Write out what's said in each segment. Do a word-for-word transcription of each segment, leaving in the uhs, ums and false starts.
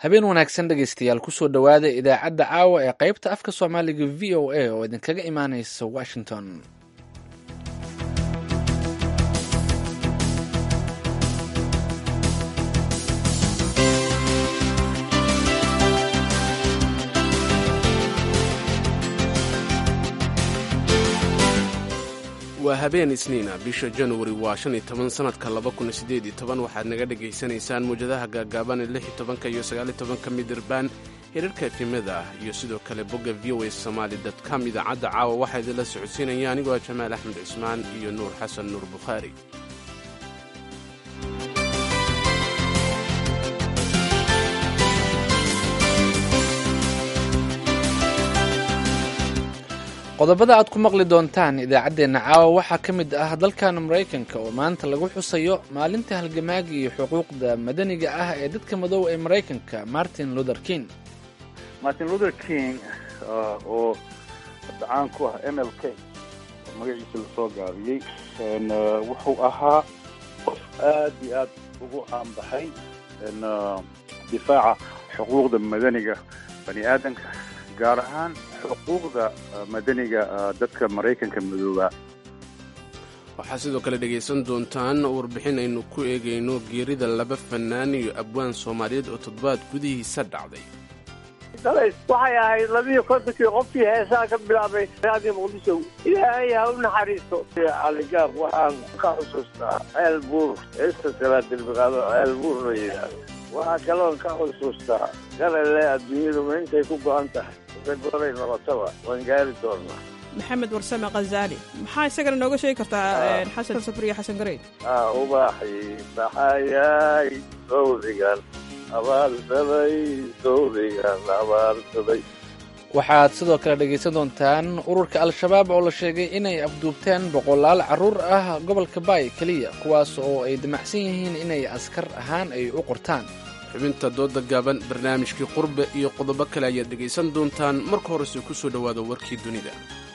habeen wanaagsan dhegaystayaal kusoo dhowaada idaacadda caawa ee qaybta afka soomaaliga v o a oo idinkaga imaanaysa washington. waa habeen isniina bisha januari waa shan iyo toban sanadka laba kun sideed iyo toban waxaad naga dhegaysanaysaan muwjadaha gaagaaban ee lix iyo tobanka iyo sagaal iyo tobanka midirbaan hirarka efimada iyo sidoo kale bogga v o a somaali dot com. idaacadda caawa waxaa idinla socodsiinaya anigoo ah jamaal axmed cismaan iyo nuur xasan nuur bukhaari. qodobada aad ku maqli doontaan idaacaddeenna caawa waxaa ka mid ah dalkan maraykanka oo maanta lagu xusayo maalinta halgamaaga iyo xuquuqda madaniga ah ee dadka madow ee maraykanka martin luther king. martin luther king oo caan ku ah m l k magaciisa lasoo gaabiyey wuxuu ahaa qof aad iyo aad ugu caanbaxay difaaca xuquuqda madaniga bani aadamka, gaar ahaan xuquuqda madaniga dadka maraykanka madooba. waxaa sidoo kale dhegaysan doontaan warbixin aynu ku eegayno geerida laba fanaan iyo abwaan soomaaliyeed oo toddobaad gudihiisa dhacday. waxay ahayd labiyo kontonkii qofkii heesaa ka bilaabay raadiyo muqdisho. ilaahay ha u naxariisto. caligaab waxaan ka xusuustaa ceel buur heesta salaadilbiqaado ceel buur la yidhaahdo. waxaa kaloon ka xusuustaa galale adduunyadu intay ku go'an tahay goray noqotaba waan gaari doonaa. maxamed warsame khazaali maxaa isagana nooga sheegi kartaa xasan safriye xasan gareyn? ubaxi baxayay dowrigan abaarsaday dowrigan abaarsaday. waxaad sidoo kale dhegaysan doontaan ururka al-shabaab oo la sheegay inay afduubteen boqolaal carruur ah gobolka baay keliya, kuwaas oo ay damacsan yihiin inay askar ahaan ay u qortaan. xubinta dooda gaaban, barnaamijkii qurbe iyo qodobo kale ayaad dhegaysan doontaan. marka horese ku soo dhowaada warkii dunida.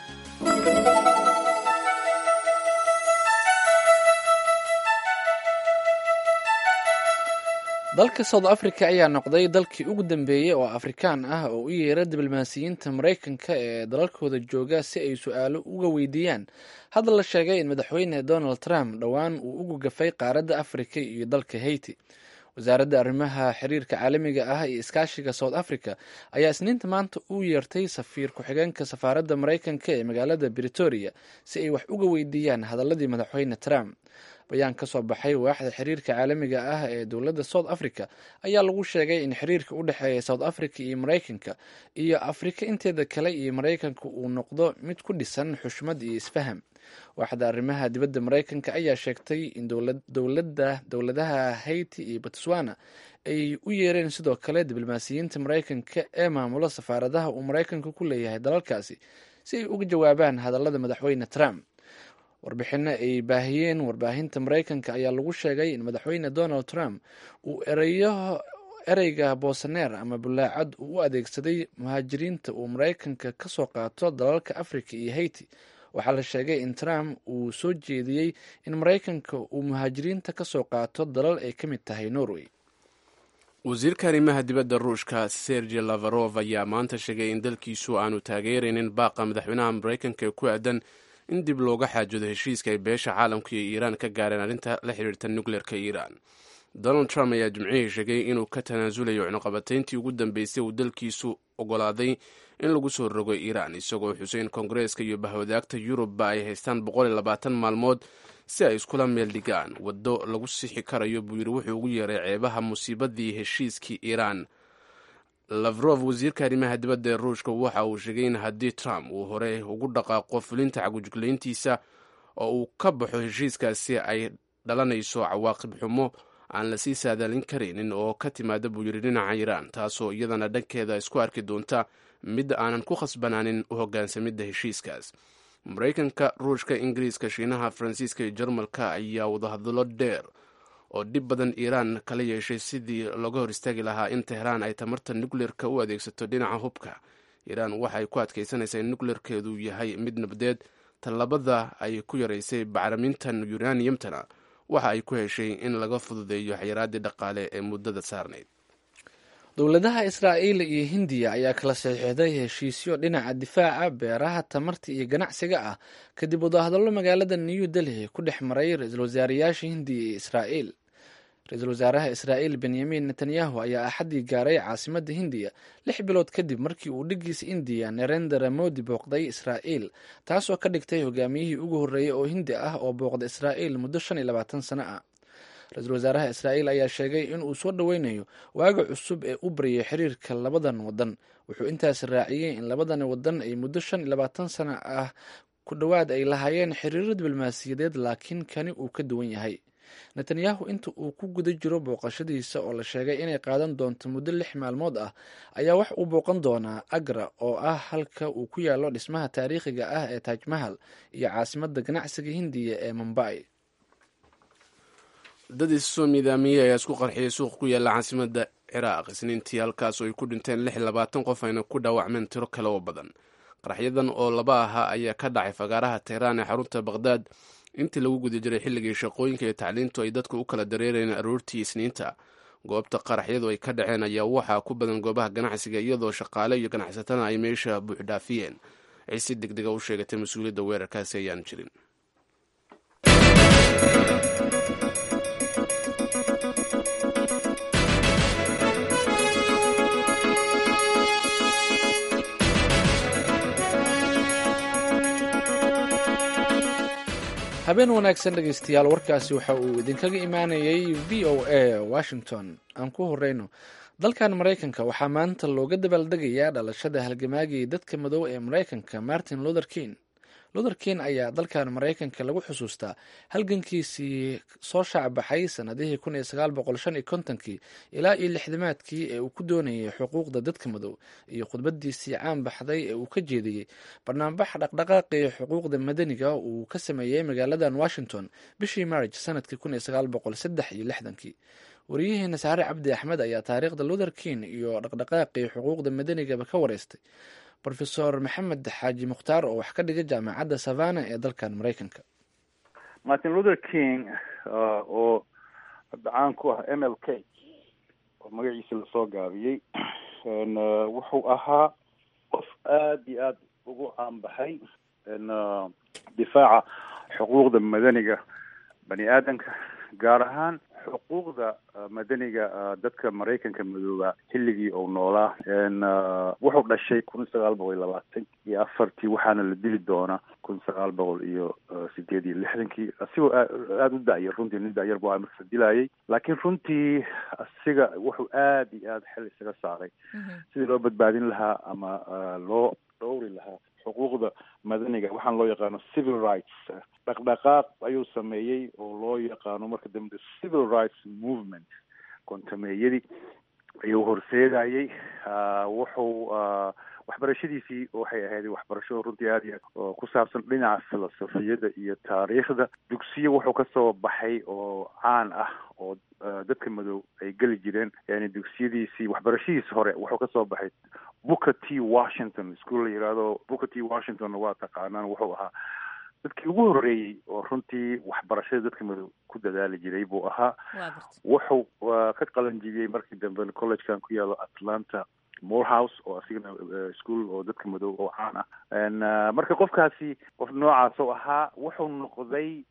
dalka south africa ayaa noqday dalkii ugu dambeeyey oo afrikaan ah oo u yeera diblomaasiyiinta maraykanka ee dalalkooda jooga si ay su-aalo uga weydiiyaan hadda la sheegay in madaxweyne donald trump dhowaan uu ugu gafay qaaradda africa iyo dalka haiti. wasaaradda arrimaha xiriirka caalamiga ah iyo iskaashiga south africa ayaa isniinta maanta u yeertay safiir ku-xigeenka safaaradda maraykanka ee magaalada britoria si ay wax uga weydiiyaan hadaladii madaxweyne trump. bayaan ka soo baxay waaxda xiriirka caalamiga ah ee dowladda south africa ayaa lagu sheegay in xiriirka u dhexeeya south africa iyo maraykanka iyo afrika inteeda kale iyo maraykanka uu noqdo mid ku dhisan xushmad iyo isfaham. waaxda arrimaha dibadda maraykanka ayaa sheegtay in dowladda dowladaha haiti iyo botswana ay u yeereen sidoo kale diblomaasiyiinta maraykanka ee maamula safaaradaha uu maraykanka ku leeyahay dalalkaasi si ay uga jawaabaan hadallada madaxweyne trump. warbixino ay baahiyeen warbaahinta maraykanka ayaa lagu sheegay in madaxweyne donald trump uu ereyo ereyga boosaneer ama bulaacad uu u adeegsaday muhaajiriinta uu maraykanka ka soo qaato dalalka africa iyo haiti. waxaa la sheegay in trump uu soo jeediyey in maraykanka uu muhaajiriinta ka soo qaato dalal ay ka mid tahay norway. wasiirka arrimaha dibadda ruushka sergey lavarov ayaa maanta sheegay in dalkiisu aanu taageeraynin baaqa madaxweynaha maraykanka ee ku aadan in dib looga xaajoodo heshiiska ay beesha caalamka iyo iiraan ka gaareen arrinta la xidhiirta nukleerka iiraan. donald trump ayaa jimcihii sheegay inuu ka tanaasulayo cunuqabatayntii ugu dambeysay uu dalkiisu ogolaaday in lagu soo rogo iiraan, isagoo xusay in koongareeska iyo bahwadaagta yurubba ay haystaan boqol iyo labaatan maalmood si ay iskula meel dhigaan waddo lagu sixi karayo buu yidhi wuxuu ugu yeeray ceebaha musiibadii heshiiskii iiraan. lavrov wasiirka arrimaha dibadda ee ruushka waxa uu sheegay in haddii trump uu hore ugu dhaqaaqo fulinta cagujuglayntiisa oo uu ka baxo heshiiskaasi ay dhalanayso cawaaqib xumo aan lasii saadaalin karaynin oo ka timaada buu yidhi dhinaca iiraan, taasoo iyadana dhankeeda isku arki doonta mid aanan ku khasbanaanin u hogaansamidda heshiiskaas. maraykanka, ruushka, ingiriiska, shiinaha, faransiiska iyo jarmalka ayaa wadahadallo dheer oo dhib badan iiraan kala yeeshay sidii looga hor istaagi lahaa in tehraan ay tamarta nukleerka u adeegsato dhinaca hubka. iiraan waxay ku adkaysanaysaa in nukleerkeedu yahay mid nabdeed. tallabada ay ku yaraysay bacrimintan uraniumtana waxa ay ku heshay in laga fududeeyo xayiraaddii dhaqaale ee muddada saarnayd. dowladaha israa'iil iyo hindiya ayaa kala saxiixday heshiisyo dhinaca difaaca, beeraha, tamarta iyo ganacsiga ah kadib wadahadallo magaalada new delhi ku dhex maray ra-iisul wasaarayaasha hindiya iyo israa'iil. ra-iisul wasaaraha israa'iil benyamin netanyahu ayaa axaddii gaaray caasimadda hindiya lix bilood kadib markii uu dhiggiisa indiya narendra modi booqday israa'iil, taasoo ka dhigtay hogaamiyihii ugu horreeyey oo hindi ah oo booqda israa'iil muddo shan iyo labaatan sano ah. ra-iisul wasaaraha israa'iil ayaa sheegay in uu soo dhoweynayo waaga cusub ee u baryay xiriirka labadan waddan. wuxuu intaas raaciyey in labadani waddan ay muddo shan iyo labaatan sano ah ku dhowaad ay lahaayeen xiriiro diblomaasiyadeed, laakiin kani uu ka duwan yahay. netanyahu inta uu ku guda jiro booqashadiisa oo la sheegay inay qaadan doonto muddo lix maalmood ah ayaa wax uu booqan doonaa agra oo ah halka uu ku yaallo dhismaha taariikhiga ah ee taaj mahal iyo caasimadda ganacsiga hindiya ee mumbai. dad issoo miidaamiyey ayaa isku qarxiyay suuq ku yaalla caasimadda ciraaq isniintii, halkaas oo ay ku dhinteen lix iyo labaatan qof ayna ku dhaawacmeen tiro kale oo badan. qaraxyadan oo laba ahaa ayaa ka dhacay fagaaraha tehraan ee xarunta baqhdaad intii lagu guda jiray xilligii shaqooyinka iyo tacliintu ay dadku u kala dareereen aroortii isniinta. goobta qaraxyadu ay ka dhaceen ayaa waxaa ku badan goobaha ganacsiga, iyadoo shaqaale iyo ganacsatana ay meesha buuxdhaafiyeen. ciisi degdega u sheegatay mas-uuliyadda weerarkaasi ayaan jirin. habeen wanaagsan dhegeystayaal, warkaasi waxa uu idinkaga imaanayay v o a washington. aan ku horeyno dalkan maraykanka waxaa maanta looga dabaaldegayaa dhalashada halgamaagii dadka madow ee maraykanka martin luther king. luther king ayaa dalkan maraykanka lagu xusuustaa halgankiisii soo shaacbaxay sanadihii kun iyo sagaal boqol shan iyo kontonkii ilaa iyo lixdamaadkii ee uu ku doonayay xuquuqda dadka madow, iyo khudbadiisii caan baxday ee uu ka jeediyey barnaambax dhaqdhaqaaqii xuquuqda madaniga uu ka sameeyey magaaladan washington bishii marj sanadkii kun iyo sagaal boqol saddex iyo lixdankii. wariyaheena saare cabdi axmed ayaa taariikhda luther king iyo dhaqdhaqaaqii xuquuqda madanigaba ka wareystay rofesor maxamed xaaji mukhtaar oo wax ka dhiga jaamacadda savana ee dalkan maraykanka. martin luther king oo hadda caan ku ah m l k oo magaciisa lasoo gaabiyey, wuxuu ahaa qof aada iyo aada ugu caanbaxay difaaca xuquuqda madaniga bani aadanka, gaar ahaan xuquuqda madaniga dadka maraykanka madooba xilligii uu noolaa. wuxuu dhashay kun sagaal boqol iyo labaatan iyo afartii, waxaana la dili doonaa kun sagaal boqol iyo sideed iyo lixdankii. asigoo aada u da'yar, runtii nin da'yar bu markasa dilayay, laakiin runtii asiga wuxuu aada iyo aada xel isaga saaray sidii loo badbaadin lahaa ama loo dhowri lahaa xuquuqda madaniga, waxaan loo yaqaano civil rights. dhaqdhaqaaq ayuu sameeyey oo loo yaqaano marka dambe civil rights movement. kontameeyadii ayuu horseedayey. wuxuu waxbarashadiisii waxay ahayd waxbarasho runtii aada iyo oo ku saabsan dhinaca filosofiyada iyo taariikhda. dugsiyo wuxuu kasoo baxay oo caan ah oo dadka madow ay geli jireen. yani dugsiyadiisii waxbarashadiisi hore wuxuu kasoo baxay Booker T Washington school la yihahdo. Booker T Washington waa taqaanaan, wuxuu ahaa dadkii ugu horreeyey oo runtii waxbarashada dadka madow ku dadaali jiray buu ahaa. wuxuu ka qalan jibiyey markii dambe collegekan ku yaalo Atlanta Morehouse oo asigana school oo dadka madow oo caan ah. marka qofkaasi qof noocaas oo ahaa wuxuu noqday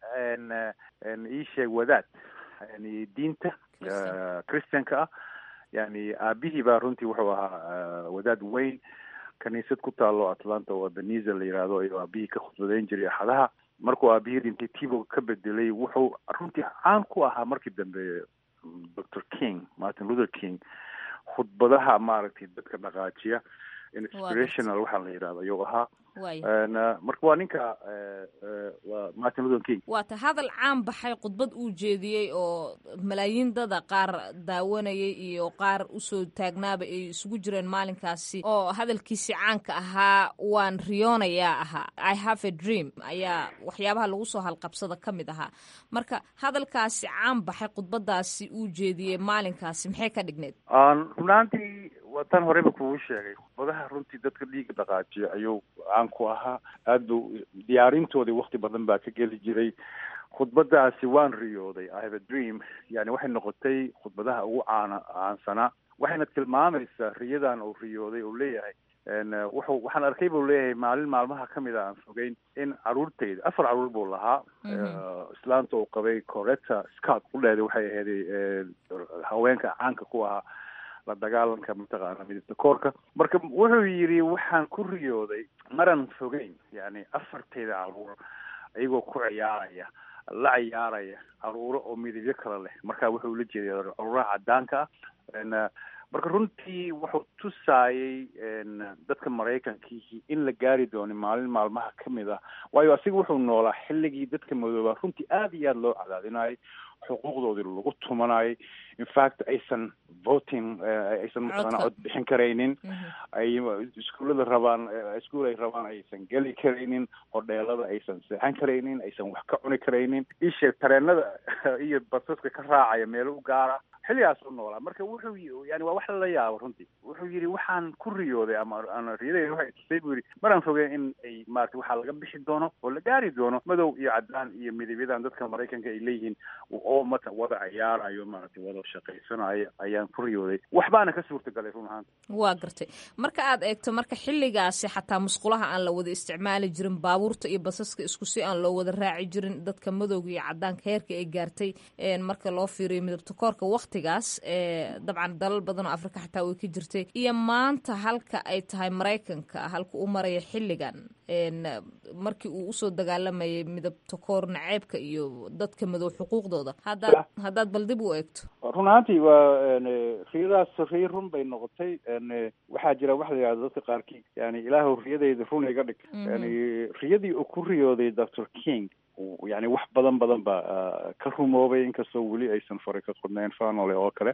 ii sheeg wadaad yani diinta christianka ah. yani aabihii baa runtii wuxuu ahaa wadaad weyn, kaniisad ku taalo Atlanta oo Ebenezer la yiraahdo, ayuu aabihii ka khudbadeyn jiray axadaha. markuu aabihii dhintay tiibo ka bedelay, wuxuu runtii caan ku ahaa markii dambe doctor King, Martin Luther King, khudbadaha maaragtay dadka dhaqaajiya, inspirational waxaa la yidhahdo ayuu ahaa. marka waa ninka waa Martin Luther King. waata hadal caan baxay, khudbad uu jeediyey oo malaayiin dada qaar daawanayay iyo qaar usoo taagnaaba ay isugu jireen maalinkaasi, oo hadalkiisi caanka ahaa waan riyoonayaa ahaa, I have a dream, ayaa waxyaabaha lagu soo halqabsada ka mid ahaa. marka hadalkaasi caan baxay, khudbadaasi uu jeediyey maalinkaasi maxay ka dhigneed? runaantii waa tan horeba kugu sheegay, khudbadaha runtii dadka dhiiga dhaqaajiya ayuu caan ku ahaa. aad buu diyaarintoodii wakti badan baa ka geli jiray. khudbadaasi waan riyooday, I have a dream, yani waxay noqotay khudbadaha ugu caana caansanaa waxayna tilmaamaysaa riyadan uu riyooday uu leeyahay wuxuu waxaan arkay buu leeyahay maalin maalmaha ka mid a aan fogeyn in caruurtayda afar caruur buu lahaa islaanta uu qabay Coretta Scott u dheeday waxay ahayd haweenka caanka ku ahaa la dagaalanka mataqaana midabta koorka marka wuxuu yidhi waxaan ku riyooday maran fogeyn yani afartayda caruur iyagoo ku ciyaaraya la ciyaaraya caruuro oo midabyo kala leh marka wuxuu la jeeday caruuraha cadaanka ah marka runtii wuxuu tusaayay dadka maraykankii in la gaari doono maalin maalmaha ka mid ah waayo asiga wuxuu noolaa xilligii dadka madoobaa runtii aada iyo aada loo cadaadinayay xuquuqdoodii lagu tumanayay infact aysan voting aysan mataqaana cod bixin karaynin ay iskuullada rabaan iskuul ay rabaan aysan geli karaynin hodheelada aysan seexan karaynin aysan wax ka cuni karaynin isha tareenada iyo basaska ka raacaya meelo u gaara xilligaas u noolaa marka wuxuu yani waa wax lala yaabo runtii wuxuu yidhi waxaan ku riyooday ama aan riyadayda waxay tusay buu yidhi maraan fogeen in ay maarata waxaa laga bixi doono oo la gaari doono madow iyo cadaan iyo midabyadan dadka maraykanka ay leeyihiin oo mata wada ciyaarayo maarata wada shaqaysanayo ayaan ku riyooday waxbaana ka suurtagalay run ahaanta waa gartay marka aad eegto marka xilligaasi xataa musqulaha aan la wada isticmaali jirin baabuurta iyo basaska isku si aan loo wada raaci jirin dadka madowga iyo cadaanka heerka ay gaartay marka loo fiiriyo midabta koorka waqtigaas dabcan dalal badan oo afrika xataa way ka jirtay iyo maanta halka ay tahay maraykanka halka u maraya xilligan markii uu usoo dagaalamayay midabta koor naceebka iyo dadka madow xuquuqdooda haddaad haddaad bal dib u eegto run ahaantii waa riyadaas riya run bay noqotay waxaa jira waxa la yidhahda dadka qaarkii yani ilaahu riyadayda run iga dhig yani riyadii uu ku riyooday doctor King yani wax badan badan ba ka rumoobay inkastoo weli aysan fari ka qodnayn fanole oo kale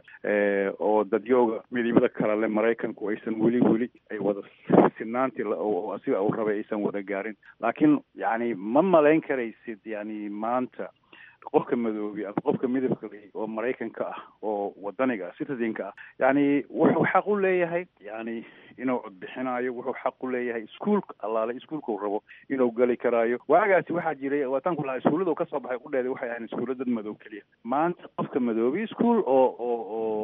oo dadyooga midibada kale le maraykanku aysan weli weli ay wada sinaantii asiga uu rabay aysan wada gaarin laakiin yani ma malayn karaysid yani maanta qofka madoobi ama qofka midabka leh oo maraykanka ah oo wadaniga citizenka ah yani wuxuu xaq u leeyahay yani inuu cod bixinayo wuxuu xaq u leeyahay iskuulka allaale iskuulka uu rabo inuu gali karaayo waagaasi waxaa jiray waataan ku lahaa iskuullada uu kasoo baxay qudheeda waxay ahayn iskuulla dad madow keliya maanta qofka madoobi iskuul oo oo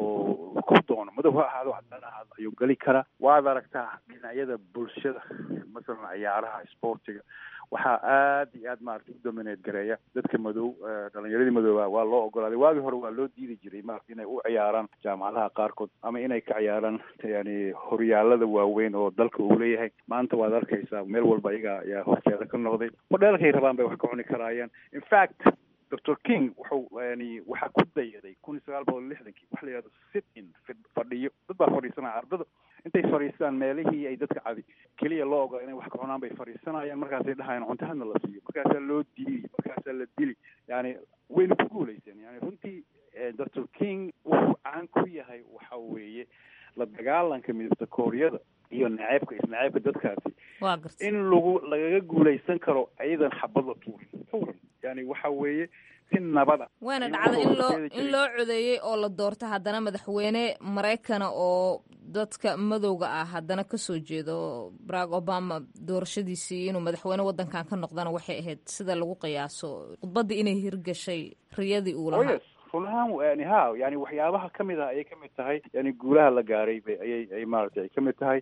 oo ku doono madow ha ahaado cadaan ahaado ayuu gali karaa waad aragtaa dhinacyada bulshada masalan ciyaaraha sportiga waxaa aada iyo aad maarata u dominate gareeya dadka madow dhalinyaradii madooba waa loo ogolaaday waagii hore waa loo diidi jiray maarata inay u ciyaaraan jaamacadaha qaarkood ama inay ka ciyaaraan yani horyaalada waaweyn oo dalka uu leeyahay maanta waad arkaysaa meel walba iyaga ayaa horteeda ka noqday hodheelkay rabaan bay wax ka cuni karaayaan infact doctor King wuxuu yani waxaa ku dayaday kun iyo sagaal boqol lixdankii waxa la yidhahdo sit in fadhiyo dad baa fadhiisanaya ardada intay fadhiistaan meelihii ay dadka cadi keliya loo ogola inay wax ka cunaan bay fadhiisanayaan markaasay dhahayaan cunto hadna la siiyo markaasaa loo diili markaasaa la dili yani wayna ku guulayseen yani runtii doctor King wuxuu caan ku yahay waxa weeye la dagaalanka midabta kooryada iyo naceebka isnaceebka dadkaasi in lagu lagaga guulaysan karo ayadan xabad la tuurin tuuran yani waxa weeye si nabada waana dhacda in loo in loo codeeyey oo la doorta haddana madaxweyne maraykana oo dadka madowga ah haddana kasoo jeedo Barack Obama doorashadiisii inuu madaxweyne wadankan ka noqdana waxay ahayd sida lagu qiyaaso khudbadii inay hirgashay riyadii uu lahaa run ahaan yani ha yani waxyaabaha kamid ah ayay kamid tahay yani guulaha la gaaray bay ayay ay maaragtay ay kamid tahay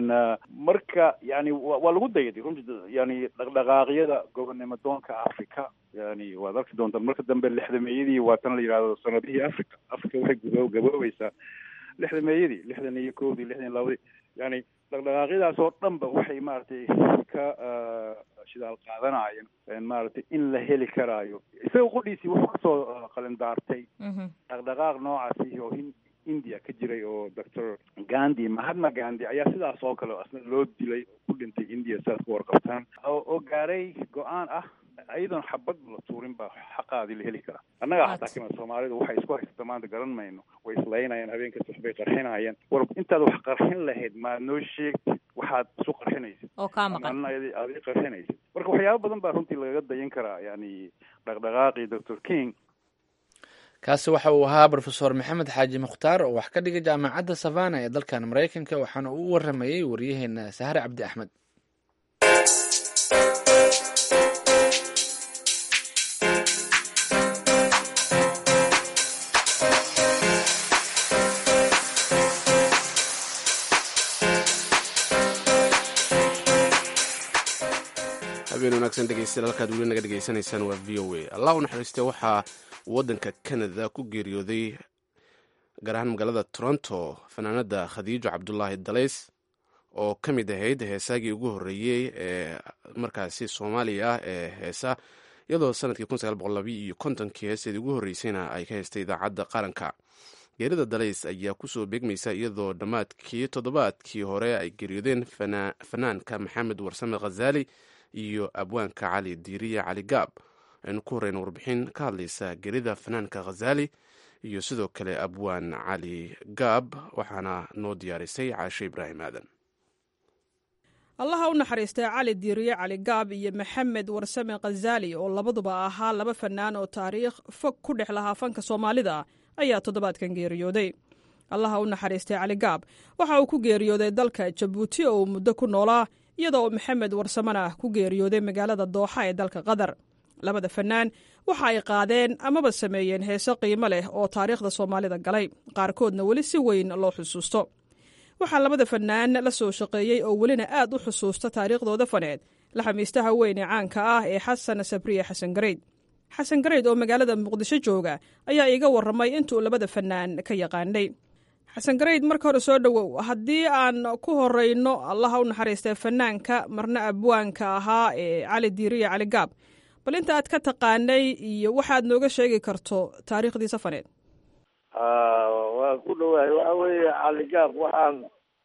marka yani waa lagu dayaday runtii yani dhaqdhaqaaqyada gobonnimo doonka Africa yani waad arki doontaa marka dambe lixdameeyadii waa tan la yidhahdo sanadihii Africa Africa waxay gudo gaboobaysaa lixdameeyadii lixdan iyo kowdii lixdan iyo labadii yani dhaqdhaqaaqyadaas oo dhanba waxay maaragtay ka shidaal qaadanayeen maaragtay in la heli karaayo isaga qudhiisii wuxuu kasoo qalindaartay dhaqdhaqaaq noocaasi oo India ka jiray oo doctor Gandhi Mahatma Gandhi ayaa sidaas oo kale asna loo dilay oo ku dhintay India saas ku warqabtaan oo gaaray go-aan ah ayadoon xabad la tuurin baa xaqaadii la heli karaa annaga xataa kima soomaalidu waxay isku haysata maanta garan mayno way islaynayaan habeenkas waxbay qarxinayaan war intaad wax qarxin lahayd maad noo sheegtid waxaad isu qarxinaysid oo kaa maqan aad qarxinaysid marka waxyaabo badan baa runtii lagaga dayan karaa yani dhaqdhaqaaqii doctor King kaasi waxa uu ahaa brofesor maxamed xaaji mukhtaar oo wax ka dhigay jaamacadda Savannah ee dalkan Mareykanka waxaana uu u waramayay waryaheena Sahar Cabdi Axmed habeen wanaagsan dhegeystayaal halkaad weli naga dhegeysanaysaan waa v o a. allah u naxariistay waxaa waddanka canada ku geeriyooday gaar ahaan magaalada toronto fanaanada khadiijo cabdulaahi dalays oo ka mid ahayd heesaagii ugu horreeyey ee markaasi soomaaliya ah ee heesa iyadoo sanadkii kun sagaal boqol labayo iyo kontonkii heeseedii ugu horreysayna ay ka heystay idaacadda qaranka. geerida dalays ayaa kusoo beegmaysa iyadoo dhammaadkii toddobaadkii hore ay geeriyoodeen fanaanka maxamed warsame khazaali iyo abwaanka cali diiriye cali gaab. aynu ku horeyna warbixin ka hadlaysa geerida fanaanka khazaali iyo sidoo kale abwaan cali gaab waxaana noo diyaarisay caashe ibraahim aadan. allaha u naxariistay cali diiriye cali gaab iyo maxamed warsame khazaali oo labaduba ahaa laba fanaan oo taariikh fog ku dhex lahaa fanka soomaalida ayaa toddobaadkan geeriyooday. allaha u naxariistay cali gaab waxa uu ku geeriyooday dalka jabuuti oo uu muddo ku noolaa iyadoo maxamed warsamena ku geeriyooday magaalada dooxa ee dalka qatar. labada fanaan waxa ay qaadeen amaba sameeyeen heese qiimo leh oo taariikhda soomaalida galay, qaarkoodna weli si weyn loo xusuusto. waxaa labada fanaan la soo shaqeeyey oo welina aad u xusuusta taariikhdooda faneed laxamiistaha weyn ee caanka ah ee xasan sabriye xasan gareyd. xasan gareyd oo magaalada muqdisho jooga ayaa iiga warramay intuu labada fanaan ka yaqaanay. xasan gareyd, marka hore soo dhowow. haddii aan ku horeyno allaha u naxariistay fanaanka marna abwaanka ahaa ee cali diiriye cali gaab, bal inta aad ka taqaanay iyo waxaad nooga sheegi karto taariikhdiisa faneed. waa ku dhawaay waxa weeye cali gaab waxaan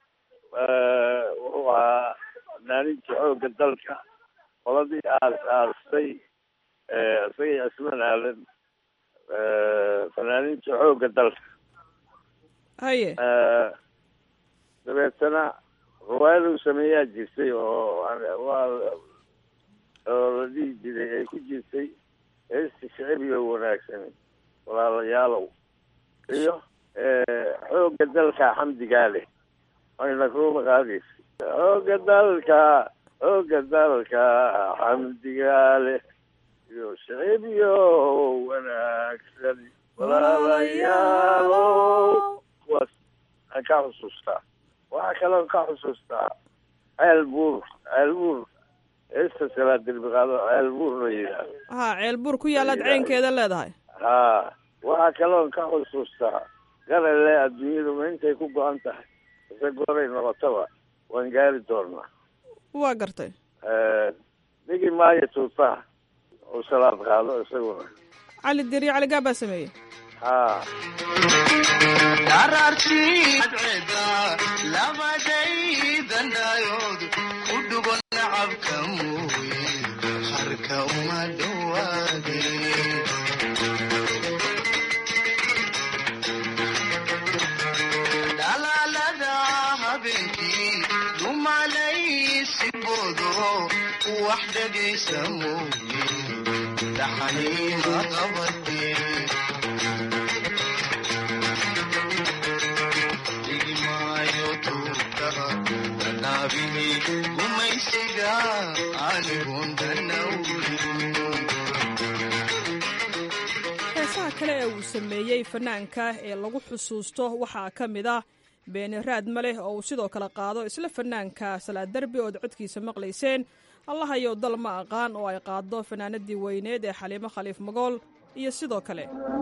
wuxuu ahaa fanaaninta xoogga dalka qoladii aas aastay isagii cisman aalan fanaaninta xoogga dalka. haye dabeetana riwaayaduu sameeyaa jirtay oo waa oo la dhihi jiray ay ku jirtay heesta shicbiga wanaagsan walaalayaalow iyo xoogga dalka xamdigaa leh ayna kuuba qaadaysa. xoogga dalka xoogga dalka xamdigaa leh iyo shicbiyo wanaagsan walaalayaalow. kuwaas aan ka xusuustaa. waxaa kaloo ka xusuustaa ceel buur ceel buur heesta salaa dirbiqaado ceel buur la yidhaahdo. ha ceel buur ku yaalaad ceynkeeda leedahay. ha waxaa kaloo ka xusuustaa garale adduunyadu ma intay ku go-an tahay ise gooray noqotaba waan gaari doonaa. waa gartay. dhigi maayo tuutaa oo salaad qaado isaguna. cali diiriye cali gaab baa sameeyey. ha heesaha kale ee uu sameeyey fanaanka ee lagu xusuusto waxaa ka mid ah beeni raad ma leh oo uu sidoo kale qaado isla fanaanka salaad derbi ood codkiisa maqlayseen. allahayow dal ma aqaan oo ay qaado fanaanadii weyneed ee xaliimo khaliif magool iyo sidoo kale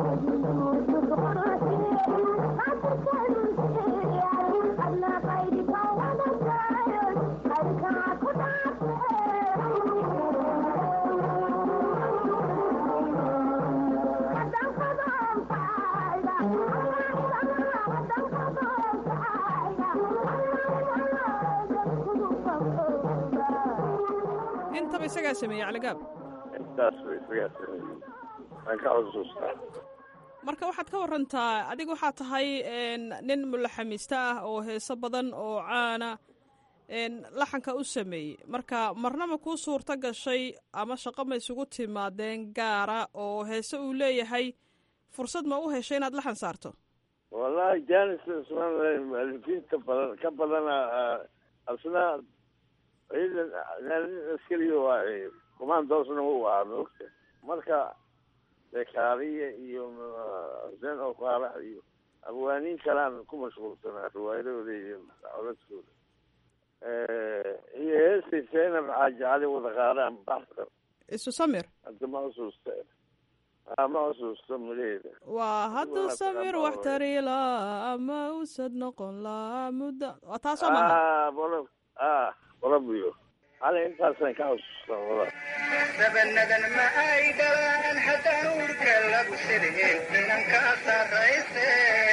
intaba isagaa sameeyey cali gaab. intaas way isagaa sameeyey aan ka xusuustaa. marka waxaad ka warantaa, adiga waxaa tahay nin mulaxamiista ah oo heeso badan oo caana laxanka u sameeyey. marka marnaba kuu suurto gashay ama shaqo ma isugu timaadeen gaara oo heese uu leeyahay fursad ma u heshay inaad laxan saarto? wallahi janis mualifiinta badan ka badana asna ciidan askariga waa commandoosna u ahaa maogta. marka dekaariya iyo xuseen oo faarax iyo abwaaniin kalaan ku mashquulsanaa riwaayadooda iyo codadkooda. iyo heestii zaynab xaaji cali wada qaadaan baxsan isu samir hadda ma xusuusta ma xusuusto mileeda waa hadduu samir wax tariila ama usad noqon laa muddo waa taasoo maha bolab ah bolabyo hal intaasaan ka xusuusta wada dabanadan ma ay dhalaan haddaan urka lagu sirhin inanka sarrayse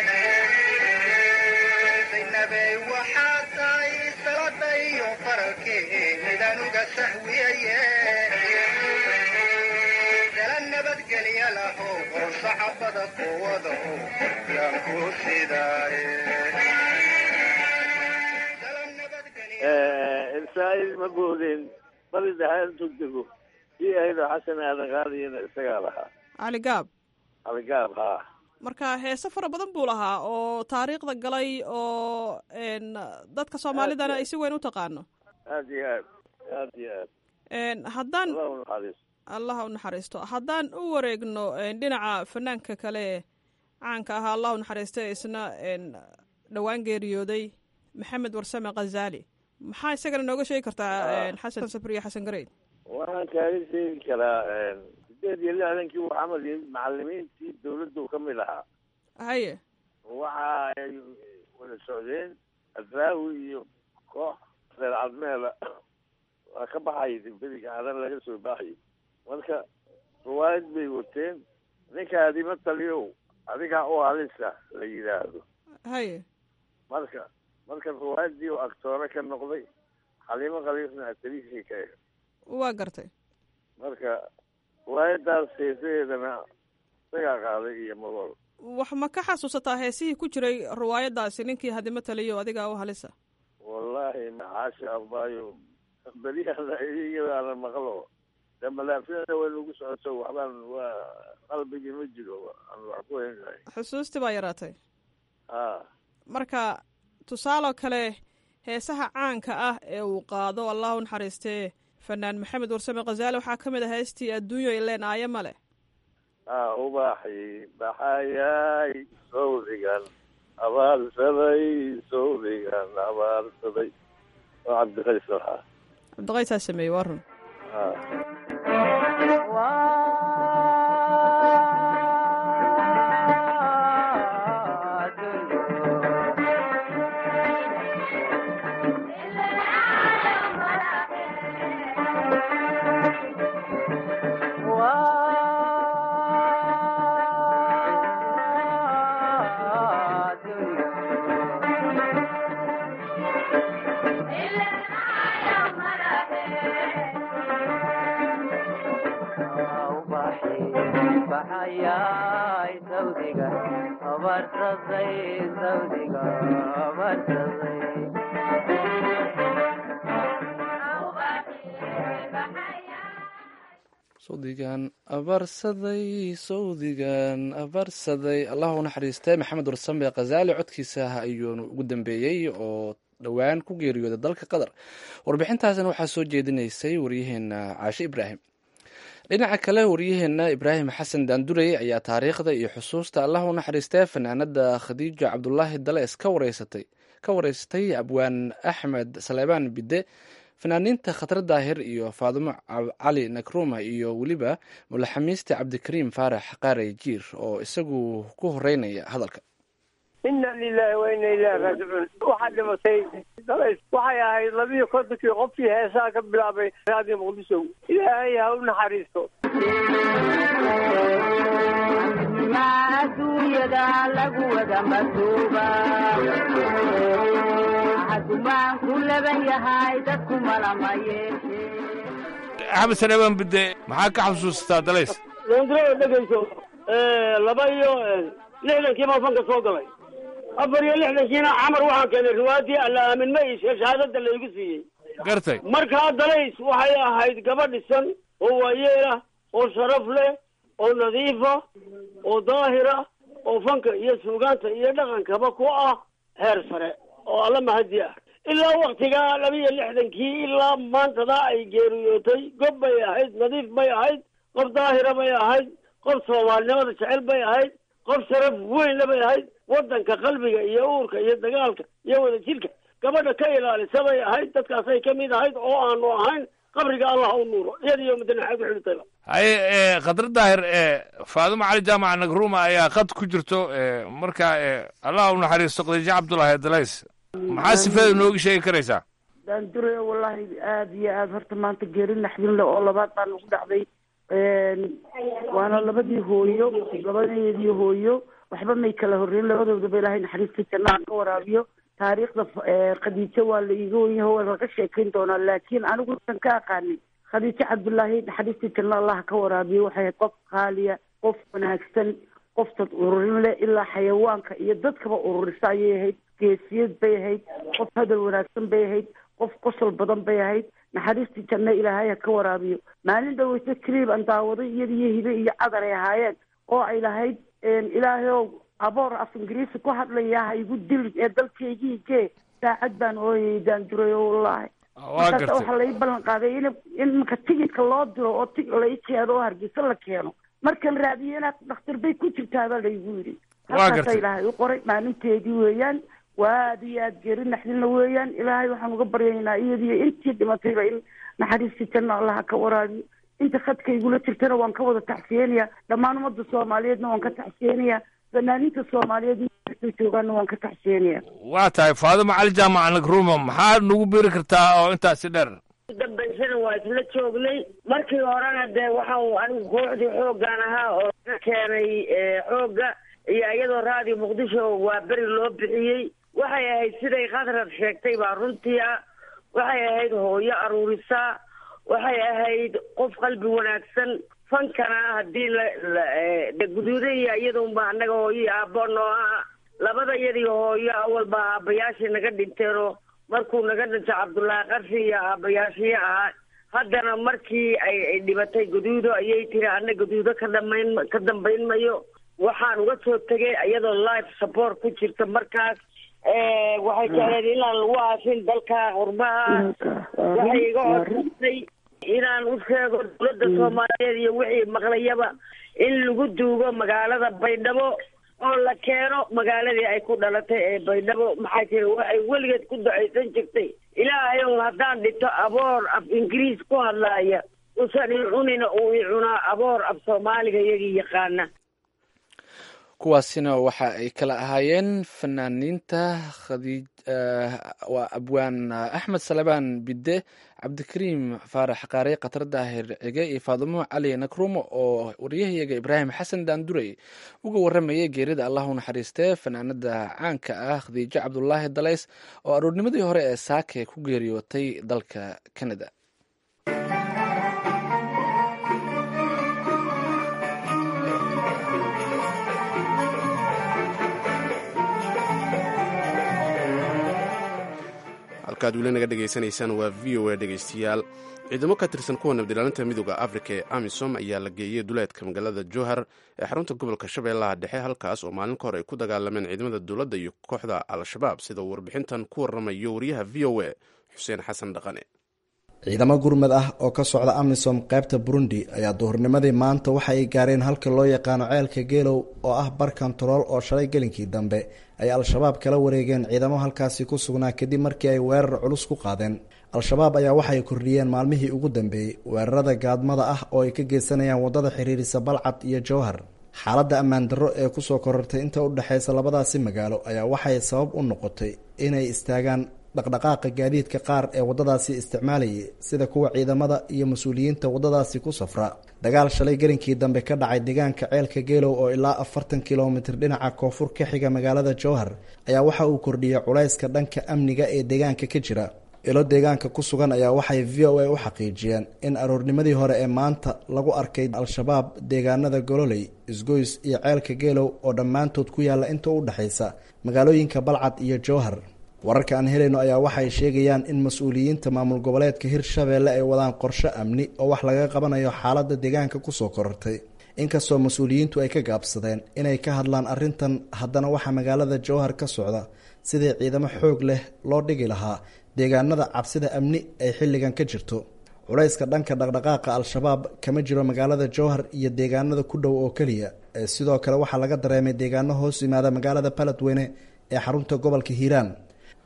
zaynabey waxaa tahay salada iyo faralkii midaan uga sahwiyaye dala nabadgelya lahow oo sacabada kuwada yaan ku sidaaye ilsaa'il ma boodin bali dhahaan tugdego sii ahaydoo xasan aadan qaadiyana isagaa lahaa cali gaab cali gaab haa marka heese fara badan buu lahaa oo taariikhda galay oo dadka soomaalidana ay si weyn u taqaano aad iyo aad aad iyo aad haddaan allah unaxariisto allah u naxariisto haddaan u wareegno dhinaca fanaanka kale caanka ahaa allah u naxariista isna dhowaan geeriyooday maxamed warsame khazaali maxaa isagana nooga sheegi kartaa xasan sabriye xasan gareyd waxaan kaaga sheegi karaa sideed iyo lixdankii uu camal yahay macalimiintii dawladdu ka mid ahaa haye waxa ay wada socdeen adraawi iyo koox reer cadmeela waa ka baxay beriga cadan laga soo baxay marka riwaayad bay wateen ninkaadima taliyow adigaa u halisa la yidhaahdo haye marka marka riwaayadii oo actoore ka noqday xaliimo khaliifna atariishii ka eg waa gartay marka riwaayadaas heesaheedana isagaa qaaday iyo magool wax ma ka xasuusataa heesihii ku jiray riwaayadaasi ninkii hadima taliyo adigaa u halisa wallaahi maxaasha abaayo beriyaana iyagaana maqlo de malaafiyada way nagu socoto waxbaan waa qalbigii ma jiro aan wax ku hengahay xusuustii baa yaraatay a marka tusaaloo kale heesaha caanka ah ee uu qaado allah u naxariistee fanaan maxamed warsame khazaali waxaa ka mid ah heestii adduunyo ileen aayo male a ubaxi baxayay sawdigan abaarsaday sawdigan abaarsaday oo cabdiqays lahaa cabdiqaysaa sameeyey waa run sawdigan abarsaday sawdigan abarsaday allah u naxariistay maxamed warsame khazaali codkiisa ayuunu ugu dambeeyey oo dhowaan ku geeriyooday dalka qatar warbixintaasna waxaa soo jeedinaysay waryaheena caashe ibraahim dhinaca kale waryaheena ibraahim xasan daandurey ayaa taariikhda iyo xusuusta allah u naxariistay fanaanada khadiija cabdulaahi dalees ka wareysatay ka wareysatay abwaan axmed saleebaan bide fanaaniinta khatar daahir iyo faadumo cali nakruma iyo weliba mulaxamiiste cabdikariim faarax qaarey jiir oo isagu ku horeynaya hadalka ina lilahi wa ina ilahi raajicuun waxaa dhimatay dalays waxay ahayd labiiyo kontonkii qofkii heesaha ka bilaabay raadiyo muqdisho ilaahay ha u naxariisto aduunyada lagu wada matuuba hadumaan ku laban yahay dadku malama yeeshe axmed saleebaan bide maxaa ka xasuustaa dalays londrada dhegayso laba iyo lixdankii baa fanka soo galay afar iyo lixdankiina camar waxaan keenay riwaayadii alla aamin ma iishe shahaadada laygu siiyey gartay markaa dalays waxay ahayd gaba dhisan oo waayeelah oo sharaf leh oo nadiifa oo daahira oo fanka iyo suugaanta iyo dhaqankaba ku ah heer sare oo alla mahadi ah ilaa waktigaa laba iyo lixdankii ilaa maantada ay geeriyootay gob bay ahayd nadiif bay ahayd qof daahira bay ahayd qof soomaalinimada jecel bay ahayd qof sharaf weynna bay ahayd waddanka qalbiga iyo uurka iyo dagaalka iyo wada jirka gabadha ka ilaalisa bay ahayd, dadkaasay ka mid ahayd oo aanu ahayn. qabriga allah u nuuro iyadiyo madanaxaad u xidhitayba. haye khadra daahir faadumo cali jaamac nagruma ayaa qad ku jirto marka allah u naxariisto khadiijo cabdulaahi dalays, maxaa sifeeda nooga sheegi karaysaa? daandure wallahi aada iyo aada horta maanta geeri naxdin le oo labaad baa nagu dhacday. waana labadii hooyo labadeedii hooyo waxba may kala horreyn, labadoodaba ilaahay naxariista jannaa ka waraabiyo. taariikhda khadiijo waa la iiga wenyaho waa laga sheekayn doonaa, laakiin anigu san ka aqaanay khadiijo cabdullaahi naxariista janna allah ka waraabiyo. waxay ahayd qof qaaliya, qof wanaagsan, qof dad ururin leh, ilaa xayawaanka iyo dadkaba ururisa ayay ahayd. geesiyad bay ahayd, qof hadal wanaagsan bay ahayd, qof qosol badan bay ahayd. naxariistii janna ilaahay ha ka waraabiyo. maalin dhaweysa clib aan daawaday iyadiyo hibe iyo cadar ay ahaayeen oo ay lahayd ilaahayow aboor af ingiriisi ku hadlaya ha igu dilin ee dalkaygii gee saacad baan ooyay daanduray wallahi. markaas waxaa lai ballan qaaday in in marka tigidka loo diro oo tig lai keeno oo hargeysa la keeno, markan raadiyo inaad dhakhtar bay ku jirtaabaa laygu yidhi. halkaasa ilaahay u qoray maalinteedii weeyaan. waa aada iyo aada geeri naxdinla weeyaan. ilaahay waxaan uga baryaynaa iyadiyo intii dhimatayba in naxariistii janna allaha ka waraabiyo. inta khadka igula jirtana waan ka wada tacsiyeenaya, dhammaan ummadda soomaaliyeedna waan ka tacsiyeenaya, fanaaniinta soomaaliyeed joogaana waan ka tacsiyeenaya. waa tahay faadumo cali jaamac nagruma, maxaa nagu biri kartaa oo intaasi dheer? dambaysana waa isla joognay. markii horena dee waxaan anigu kooxdii xooggaan ahaa oo ka keenay xoogga iyo iyadoo raadiyo muqdisho waa beri loo bixiyey. waxay ahayd siday khadrad sheegtay baa runtii ah. waxay ahayd hooyo aruurisaa, waxay ahayd qof qalbi wanaagsan. fankana haddii la guduuda iyo iyadunba annaga hooyo aabbo noo aha. labada iyadii hooyo awalba aabbayaashii naga dhinteenoo markuu naga dhinto cabdullaahi qarshi iyo aabbayaashii ahaa. haddana markii ay dhibatay guduudo ayay tiri anna guduudo ka dhamayn ka dambayn mayo. waxaan uga soo tegay iyadoo life support ku jirta markaas. waxay jecleed inaan lagu aasin dalka qurbaha. waxay iga codsatay inaan u sheego dowladda soomaaliyeed iyo wixii maqlayaba in lagu duugo magaalada baydhabo oo la keeno magaaladii ay ku dhalatay ee baydhabo. maxaa jira waxay weligeed ku ducaysan jirtay ilaahayow haddaan dhito aboor af ingiriis ku hadlaaya usan i cunina uu i cunaa aboor af soomaaliga iyagii yaqaana. kuwaasina waxa ay kala ahaayeen fanaaniinta khadiij waa abwaan axmed salebaan bidde, cabdikariim faarax qaare, khatar daahir cige iyo faadumo cali nakrumo oo waryahayaga ibraahim xasan daandurey uga waramayay geerida allah u naxariistee fanaanada caanka ah khadiijo cabdulaahi dalays oo aroornimadii hore ee saake ku geeriyootay dalka canada. halkaad weli naga dhegaysanaysaan waa v o a dhegaystayaal. ciidamo ka tirsan kuwa nabadilaalinta midooda afrika ee amisom ayaa la geeyey duleedka magaalada jowhar ee xarunta gobolka shabeellaha dhexe, halkaas oo maalin ka hor ay ku dagaalameen ciidamada dowladda iyo kooxda al-shabaab, sida uu warbixintan ku waramayo wariyaha v o a xuseen xasan dhaqane. ciidamo gurmad ah oo ka socda amisom qaybta burundi ayaa duhurnimadii maanta waxa ay gaareen halka loo yaqaano ceelka geelow oo ah bar kontarool oo shalay gelinkii dambe ay al-shabaab kala wareegeen ciidamo halkaasi ku sugnaa kadib markii ay weerar culus ku qaadeen. al-shabaab ayaa waxay kordhiyeen maalmihii ugu dambeeyey weerarada gaadmada ah oo ay ka geysanayaan waddada xiriirisa balcad iyo jowhar. xaaladda ammaan darro ee kusoo korortay inta u dhexaysa labadaasi magaalo ayaa waxay sabab u noqotay inay istaagaan dhaqdhaqaaqa gaadiidka qaar ee waddadaasi isticmaalayay sida kuwa ciidamada iyo mas-uuliyiinta waddadaasi ku safra. dagaal shalay gelinkii dambe ka dhacay deegaanka ceelka geelow oo ilaa afartan kilomitir dhinaca koonfur ka xiga magaalada jowhar ayaa waxa uu kordhiyay culayska dhanka amniga ee deegaanka ka jira. ilo deegaanka ku sugan ayaa waxay v o a u xaqiijiyeen in aroornimadii hore ee maanta lagu arkay al-shabaab deegaanada gololey, isgoys iyo ceelka geelow oo dhammaantood ku yaalla inta u dhexaysa magaalooyinka balcad iyo jowhar. wararka aan helayno ayaa waxay sheegayaan in mas-uuliyiinta maamul goboleedka hirshabeelle ay wadaan qorshe amni oo wax laga qabanayo xaaladda deegaanka kusoo korortay. inkastoo mas-uuliyiintu ay ka gaabsadeen inay ka hadlaan arrintan, haddana waxaa magaalada jowhar ka socda sidii ciidamo xoog leh loo dhigi lahaa deegaanada cabsida amni ay xilligan ka jirto. culayska dhanka dhaqdhaqaaqa al-shabaab kama jiro magaalada jowhar iyo deegaanada ku dhow oo keliya, ee sidoo kale waxaa laga dareemay deegaano hoos yimaada magaalada baladweyne ee xarunta gobolka hiiraan.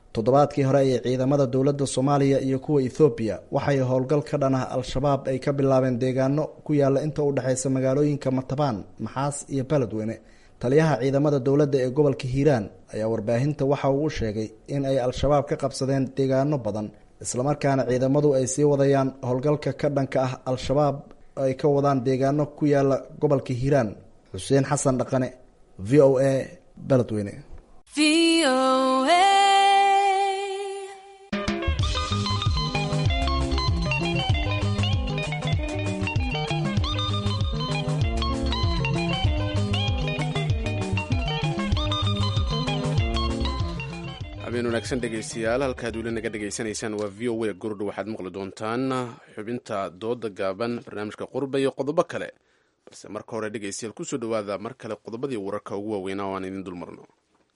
toddobaadkii hore ee ciidamada dowladda soomaaliya iyo kuwa ethoobiya waxay howlgal ka dhan ah al-shabaab ay ka bilaabeen deegaano ku yaala inta u dhexaysa magaalooyinka matabaan maxaas iyo beledweyne. taliyaha ciidamada dowladda ee gobolka hiiraan ayaa warbaahinta waxa uu sheegay in ay al-shabaab ka qabsadeen deegaano badan islamarkaana ciidamadu ay sii wadayaan howlgalka ka dhanka ah al-shabaab ay ka wadaan deegaano ku yaala gobolka hiiraan. xuseen xasan dhaqane, v o a, beledweyne. habeen wanaagsan dhegaystayaal, halkaad weli naga dhegaysanaysaan waa v o a. gurdha waxaad maqli doontaan xubinta dooda gaaban, barnaamijka qurba iyo qodobo kale, balse marka hore dhegaystayaal kusoo dhawaada mar kale qodobadii wararka ugu waaweynaa oo aan idin dul marno.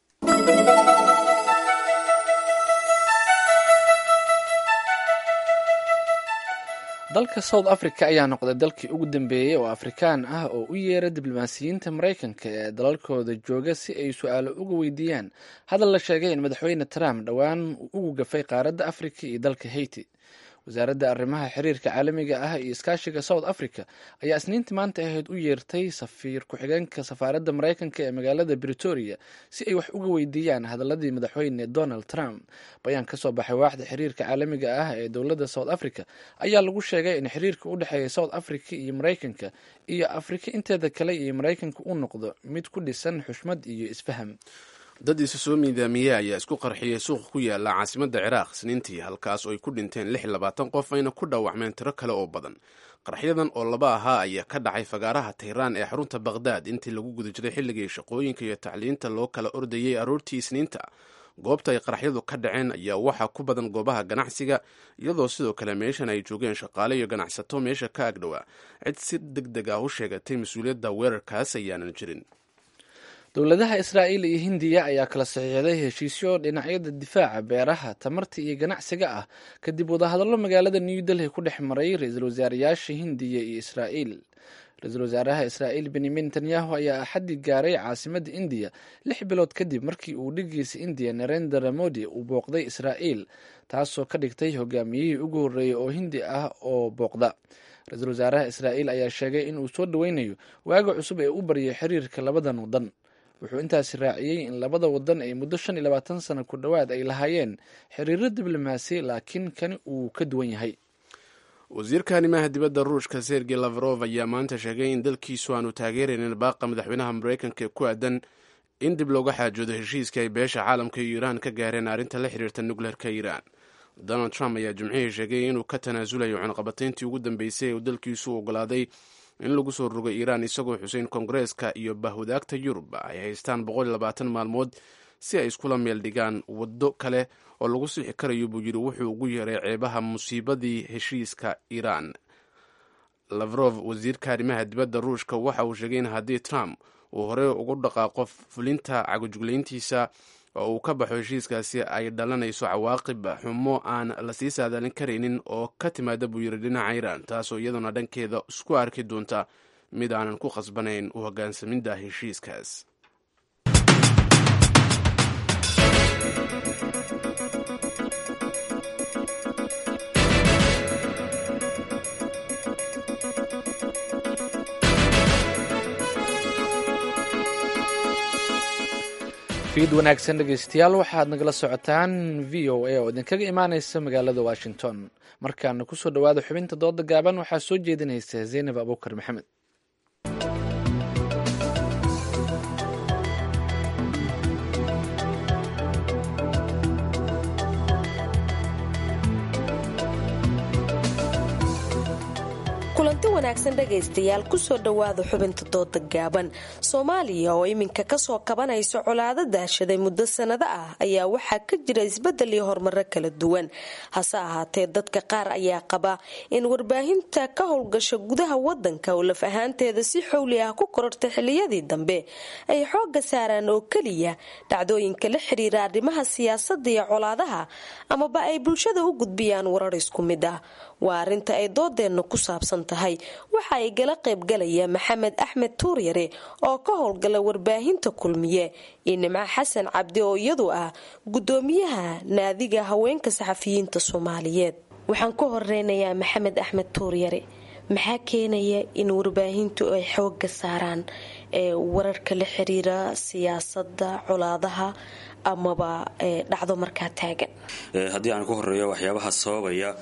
dalka south africa ayaa noqday dalkii ugu dambeeyey oo afrikaan ah oo u yeera diblomaasiyiinta maraykanka ee dalalkooda jooga si ay su-aalo uga weydiiyaan hadal la sheegay in madaxweyne trump dhowaan uu ugu gafay qaaradda africa iyo dalka haiti. wasaaradda arrimaha xiriirka caalamiga ah iyo iskaashiga south africa ayaa isniintii maanta ahayd u yeertay safiir ku-xigeenka safaaradda maraykanka ee magaalada bretoria si ay wax uga weydiiyaan hadaladii madaxweyne donald trump. bayaan ka soo baxay waaxda xiriirka caalamiga ah ee dowladda south africa ayaa lagu sheegay in xiriirka u dhexeeya south africa iyo maraykanka iyo afrika inteeda kale iyo maraykanka uu noqdo mid ku dhisan xushmad iyo isfaham. dad isu soo miidaamiyey ayaa isku qarxiyey suuq ku yaala caasimadda ciraaq isniintii, halkaas oo ay ku dhinteen lix iyo labaatan qof ayna ku dhaawacmeen tiro kale oo badan. qarxyadan oo laba ahaa ayaa ka dhacay fagaaraha tahraan ee xarunta baqhdaad intii lagu guda jiray xilligii shaqooyinka iyo tacliinta loo kala ordayey aroortii isniinta. goobta ay qarxyadu ka dhaceen ayaa waxaa ku badan goobaha ganacsiga, iyadoo sidoo kale meeshan ay joogeen shaqaale iyo ganacsato meesha ka agdhowaa. cid si deg deg ah u sheegatay mas-uuliyadda weerarkaas ayaanan jirin. dowladaha israa'iil iyo hindiya ayaa kala saxiixday heshiisyo dhinacyada difaaca, beeraha, tamarta iyo ganacsiga ah kadib wadahadallo magaalada new delhi ku dhex maray ra-iisul wasaarayaasha hindiya iyo israa'iil. ra-iisul wasaaraha israa'iil benyamin netanyahu ayaa axadii gaaray caasimadda indiya lix bilood kadib markii uu dhigiisa indiya narendra modi uu booqday israa'iil, taasoo ka dhigtay hogaamiyihii ugu horreeyey oo hindi ah oo booqda. ra-iisul wasaaraha israa'iil ayaa sheegay in uu soo dhoweynayo waaga cusub ee u baryay xiriirka labadan waddan. wuxuu intaasi raaciyey in labada wadan ay muddo shan iyo labaatan sano ku dhowaad ay lahaayeen xiriiro diblomaasi, laakiin kani uu ka duwan yahay. wasiirka arrimaha dibadda ruushka sergey lavrov ayaa maanta sheegay in dalkiisu aanu taageeraynin baaqa madaxweynaha maraykanka ee ku aadan in dib looga xaajoodo heshiiska ay beesha caalamka iyo iiraan ka gaareen arrinta la xiriirta nukleerka iiraan. donald trump ayaa jimcihii sheegay inuu ka tanaasulayo cunaqabatayntii ugu dambeysay ee uu dalkiisu ogolaaday in lagu soo rogay iiraan, isagoo xuseyn koongareeska iyo bahwadaagta yurub ay haystaan boqol iyo labaatan maalmood si ay iskula meel dhigaan waddo kale oo lagu sixi karayo buu yidhi wuxuu ugu yeeray ceebaha musiibadii heshiiska iiraan. lavrov, wasiirka arrimaha dibadda ruushka, waxa uu sheegay in haddii trump uu horey ugu dhaqaaqo fulinta cagajuglayntiisa oo uu ka baxo heshiiskaasi ay dhalanayso cawaaqib xumo aan la sii saadaalin karaynin oo ka timaada buu yidhi dhinaca iiraan, taasoo iyaduna dhankeeda isku arki doonta mid aanan ku khasbanayn u hoggaansamidda heshiiskaas. fiid wanaagsan dhegeystayaal, waxaad nagala socotaan v o a oo idinkaga imaaneysa magaalada washington. markaana kusoo dhawaada xubinta dooda gaaban, waxaa soo jeedinaysa zaynab abuukar maxamed. kulanti wanaagsan dhegaystayaal, kusoo dhowaada xubinta dooda gaaban. soomaaliya oo iminka kasoo kabanayso colaado daashaday muddo sanado ah ayaa waxaa ka jira isbedel iyo horumaro kala duwan. hase ahaatee dadka qaar ayaa qaba in warbaahinta ka howlgasha gudaha wadanka oo laf ahaanteeda si xowli ah ku korortay xiliyadii dambe ay xooga saaraan oo keliya dhacdooyinka la xiriira arrimaha siyaasada iyo colaadaha, amaba ay bulshada u gudbiyaan warar isku mid ah. waa arinta ay doodeenna ku saabsan tahay waxa ay gala qaybgalaya maxamed axmed tuuryare oo ka howlgala warbaahinta kulmiye iyo nimco xasan cabdi oo iyadu ah gudoomiyaha naadiga haweenka saxafiyiinta soomaaliyeed. waxaan ku horeynayaa maxamed axmed tuuryare, maxaa keenaya in warbaahintu ay xooga saaraan ee wararka la xiriira siyaasada, colaadaha amaba dhacdo markaa taagan? haddii aan ku horeeyo waxyaabaha sababaya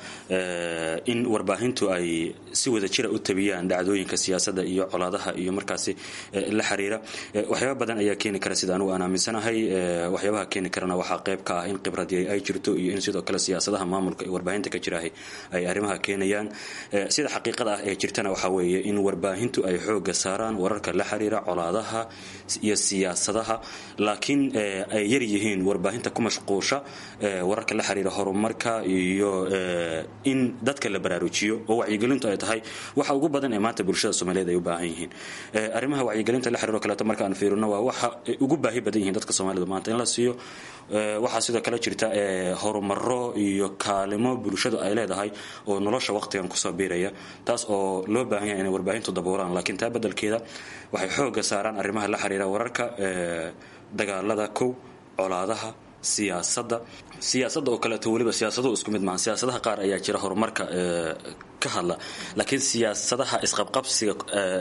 in warbaahintu ay si wada jira u tabiyaan dhacdooyinka siyaasadda iyo colaadaha iyo markaasi la xiriira, waxyaaba badan ayaa keeni kara sida anugu aan aaminsanahay. waxyaabaha keeni karana waxaa qayb ka ah in khibradii ay jirto iyo in sidoo kale siyaasadaha maamulka ee warbaahinta ka jirahay ay arrimaha keenayaan. sida xaqiiqada ah ee jirtana waxaa weeye in warbaahintu ay xooga saaraan wararka la xiriira colaadaha iyo siyaasadaha, laakiin ay yar yihiin warbaahinta ku mashquusha wararka la xiriira horumarka iyo in dadka la baraarujiyo oo wacyigelintu ay tahay waxa ugu badan ee maanta bulshada Soomaaliyeed ay u baahan yihiin. arrimaha wacyigelinta la xiriiro kale marka aan fiirino waa waxa ugu baahi badan yihiin dadka Soomaaliyeed maanta in la siiyo. waxa sidoo kale jirta horumaro iyo kaalimo bulshadu ay leedahay oo nolosha waqtigan ku soo biiraya, taas oo loo baahan yahay in warbaahintu daboolaan, laakiin taa beddelkeeda waxay xooga saaraan arrimaha la xiriira wararka dagaalada kow, colaadaha, siyaasadda siyaasadda oo kaleeto weliba siyaasadu isku mid maahan. siyaasadaha qaar ayaa jira horumarka ka hadla, laakiin siyaasadaha isqabqabsiga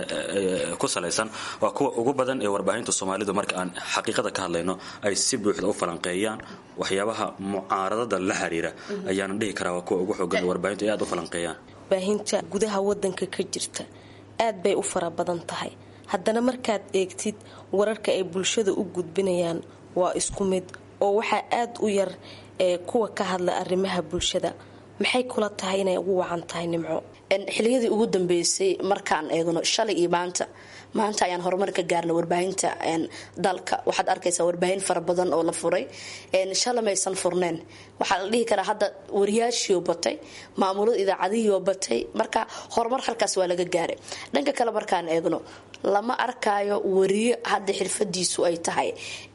ku salaysan waa kuwa ugu badan ee warbaahinta Soomaalidu marka aan xaqiiqada ka hadlayno ay si buuxda u falanqeeyaan. waxyaabaha mucaaradada la xiriira ayaan dhihi karaa waa kuwa ugu xooggan ee warbaahintu ay aad u falanqeeyaan. warbaahinta gudaha wadanka ka jirta aad bay u fara badan tahay, haddana markaad eegtid wararka ay bulshada u gudbinayaan waa isku mid oo waxaa aad u yar ee kuwa ka hadla arrimaha bulshada. maxay kula tahay inay ugu wacan tahay Nimco? xiliyadii ugu dambeysay markaan eegno shalay iyo maanta maanta ayaan horumar ka gaarnay warbaahinta dalka. waxaad arkaysaa warbaahin fara badan oo la furay, shalay maysan furneen. waxaa la dhihi karaa hadda wariyaashii batay, maamulada idaacadihii batay, marka horumar halkaas waa laga gaaray. dhanka kale markaan eegno lama arkaayo wariye hadda xirfadiisu ay tahay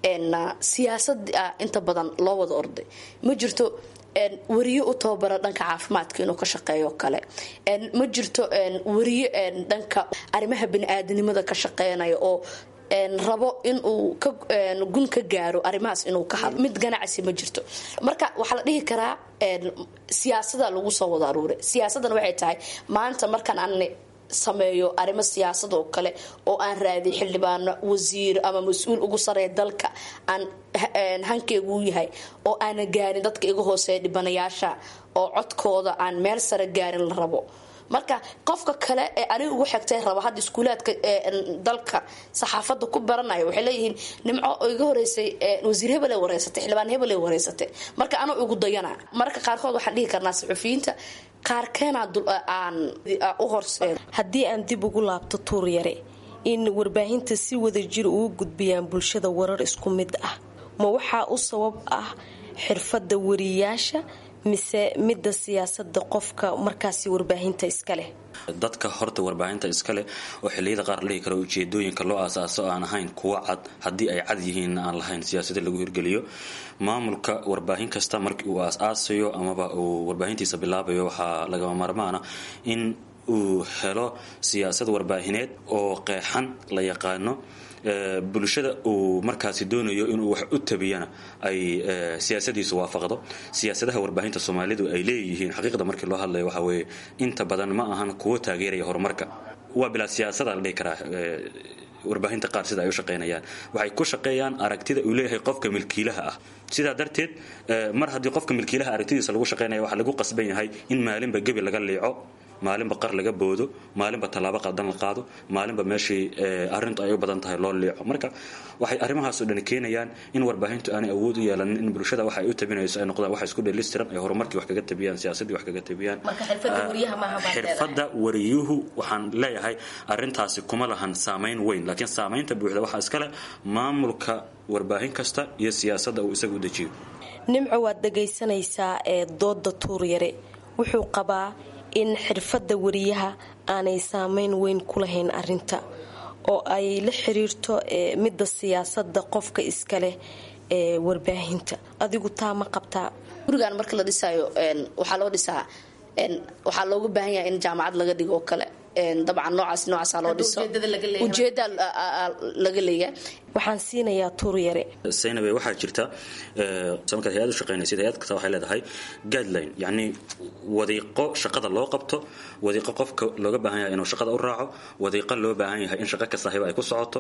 siyaasad inta badan loo wada orday. ma jirto wariye u tababara dhanka caafimaadka inuu ka shaqeeyo kale, ma jirto wariye dhanka arrimaha bini'aadanimada ka shaqeynaya oo rabo inuu gun ka gaaro arrimahaas inuu ka hadlo. mid ganacsi ma jirto. marka waxaa la dhihi karaa siyaasada lagu soo wada aruuray. siyaasaddan waxay tahay maanta markaan aan sameeyo arrimo siyaasad oo kale oo aan raadiyo xildhibaano, wasiir ama mas-uul ugu sareeya dalka aan hankeygu yahay oo aana gaarin dadka iga hooseeya dhibanayaasha oo codkooda aan meel sare gaarin la rabo. marka qofka kale ee aniga ugu xigtay raba hadda iskuulaadka dalka saxaafadda ku baranaya waxay leeyihiin Nimco iga horeysay wasiir hebel ee wareysatay, xildhibaan hebel ee wareysatay, marka ana ugu dayana. marka qaarkood waxaan dhihi karnaa saxufiyiinta qaarkeena aan u horseed. haddii aan dib ugu laabto Tuuryare, in warbaahinta si wada jir ugu gudbiyaan bulshada warar isku mid ah, ma waxaa u sabab ah xirfadda wariyaasha mise midda siyaasada qofka markaasi warbaahinta iska leh? dadka horta warbaahinta iska leh oo xilliyada qaar la karo ujeedooyinka loo aasaaso aan ahayn kuwa cad, haddii ay cad yihiin aan lahayn siyaasada lagu hirgeliyo. maamulka warbaahin kasta markii uu aasaasayo amaba uu warbaahintiisa bilaabayo waxaa lagama maarmaana in uu helo siyaasad warbaahineed oo qeexan la yaqaano. bulshada uu markaasi doonayo inuu wax u tabiyana ay siyaasadiisu waafaqdo. siyaasadaha warbaahinta Soomaalidu ay leeyihiin xaqiiqda markii loo hadlayo waxa weeye inta badan ma ahan kuwa taageeraya horumarka. waa bila siyaasada la dhihi karaa warbaahinta qaar sida ay u shaqeynayaan waxay ku shaqeeyaan aragtida uu leeyahay qofka milkiilaha ah. sidaa darteed mar haddii qofka milkiilaha aragtidiisa lagu shaqeynayo waxa lagu qasban yahay in maalinba gebi laga leeco, maalinba qar laga boodo, maalinba tallaabo qaldan la qaado, maalinba meeshii arrintu ay u badan tahay loo leeco. marka waxay arrimahaas oo dhan keenayaan in warbaahintu aanay awood u yeelanin in bulshada waxa ay u tabinayso ay noqdaan wax isku dheelistiran, ay horumarkii wax kaga tabiyaan, siyaasadii wax kaga tabiyaan. marka xirfadda wariyaha ma aha xirfadda wariyuhu waxaan leeyahay arrintaasi kuma lahan saameyn weyn, laakiin saameynta buuxda waxa iska leh maamulka warbaahin kasta iyo siyaasadda uu isagu u dejiyo. Nimco waad dhagaysanaysaa ee dooda Tuuryare, wuxuu qabaa in xirfadda wariyaha aanay saameyn weyn ku lahayn arrinta oo ay la xiriirto midda siyaasada qofka iska leh ee warbaahinta. adigu taa ma qabtaa? gurigan marka la dhisayo waxaa loo dhisaa waxaa looga baahan yahay in jaamacad laga dhigo kale dabcan noocaas noocaas loo dhiso ujeedada laga leeyahay. waxaan siinayaa tuuryare saynabe waxaa jirta marka hay'ad u shaqeynaysa hay'ad kasta waxay leedahay guideline yani wadiiqo shaqada loo qabto wadiiqo qofka looga baahan yahay inuu shaqada u raaco wadiiqo loo baahan yahay in shaqo kasta ay ku socoto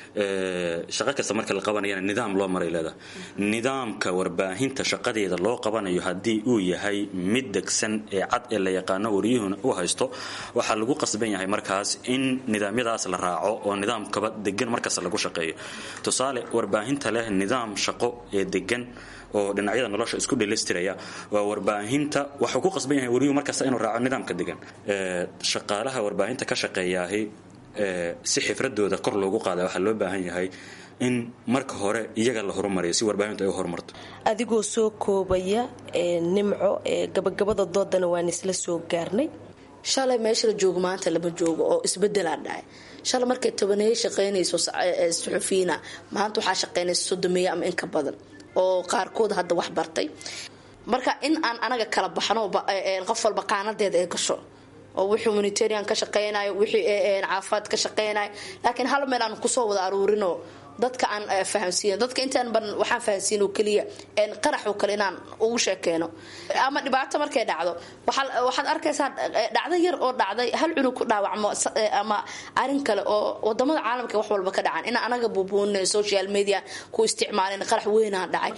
shaqo kasta marka la qabanayana nidaam loo maray leedahay nidaamka warbaahinta shaqadeeda loo qabanayo hadii uu yahay mid degsan ee cad ee la yaqaano wariyuhuna u haysto waxa lagu qasban yahay markaas in nidaamyadaas la raaco oo nidaamkaba degan markaas lagu shaqeeyo tusaale warbaahinta leh nidaam shaqo ee degan oo dhinacyada nolosha isku dheelistiraya waa warbaahinta waxa ku qasban yahay wariyuhu markaas inuu raaco nidaamka degan ee shaqaalaha warbaahinta ka shaqeeyahay ee si xifradooda kor loogu qaado waxa loo baahan yahay in marka hore iyaga la horumariyo si warbaahintu ay u horumarto. adigoo soo koobaya ee nimco ee gabagabada doodana waan isla soo gaarnay. shalay meesha la joogo maanta lama joogo oo isbedel ah dhacay. shalay markay tobaneey shaqeynayso suxufiina maanta waxaa shaqeynayso sodomeeya ama in ka badan oo qaarkood hadda wax bartay. marka in aan anaga kala baxno qof walba qaanadeeda ay gasho oo wixii humanitarian ka shaqeynayo wixii caafimaad ka shaqeynayo laakiin hal meel aan ku soo wada aruurino dadka aan fahamsiin dadka intaan ban waxaan fahamsiin oo kaliya in qarax oo kale inaan ugu sheekeeno ama dhibaato markay dhacdo waxa waxaad arkaysaa dhacdo yar oo dhacday hal cunug ku dhaawacmo ama arin kale oo wadamada caalamka wax walba ka dhacan in anaga buubuunay social media ku isticmaaleen qarax weyn ah dhacay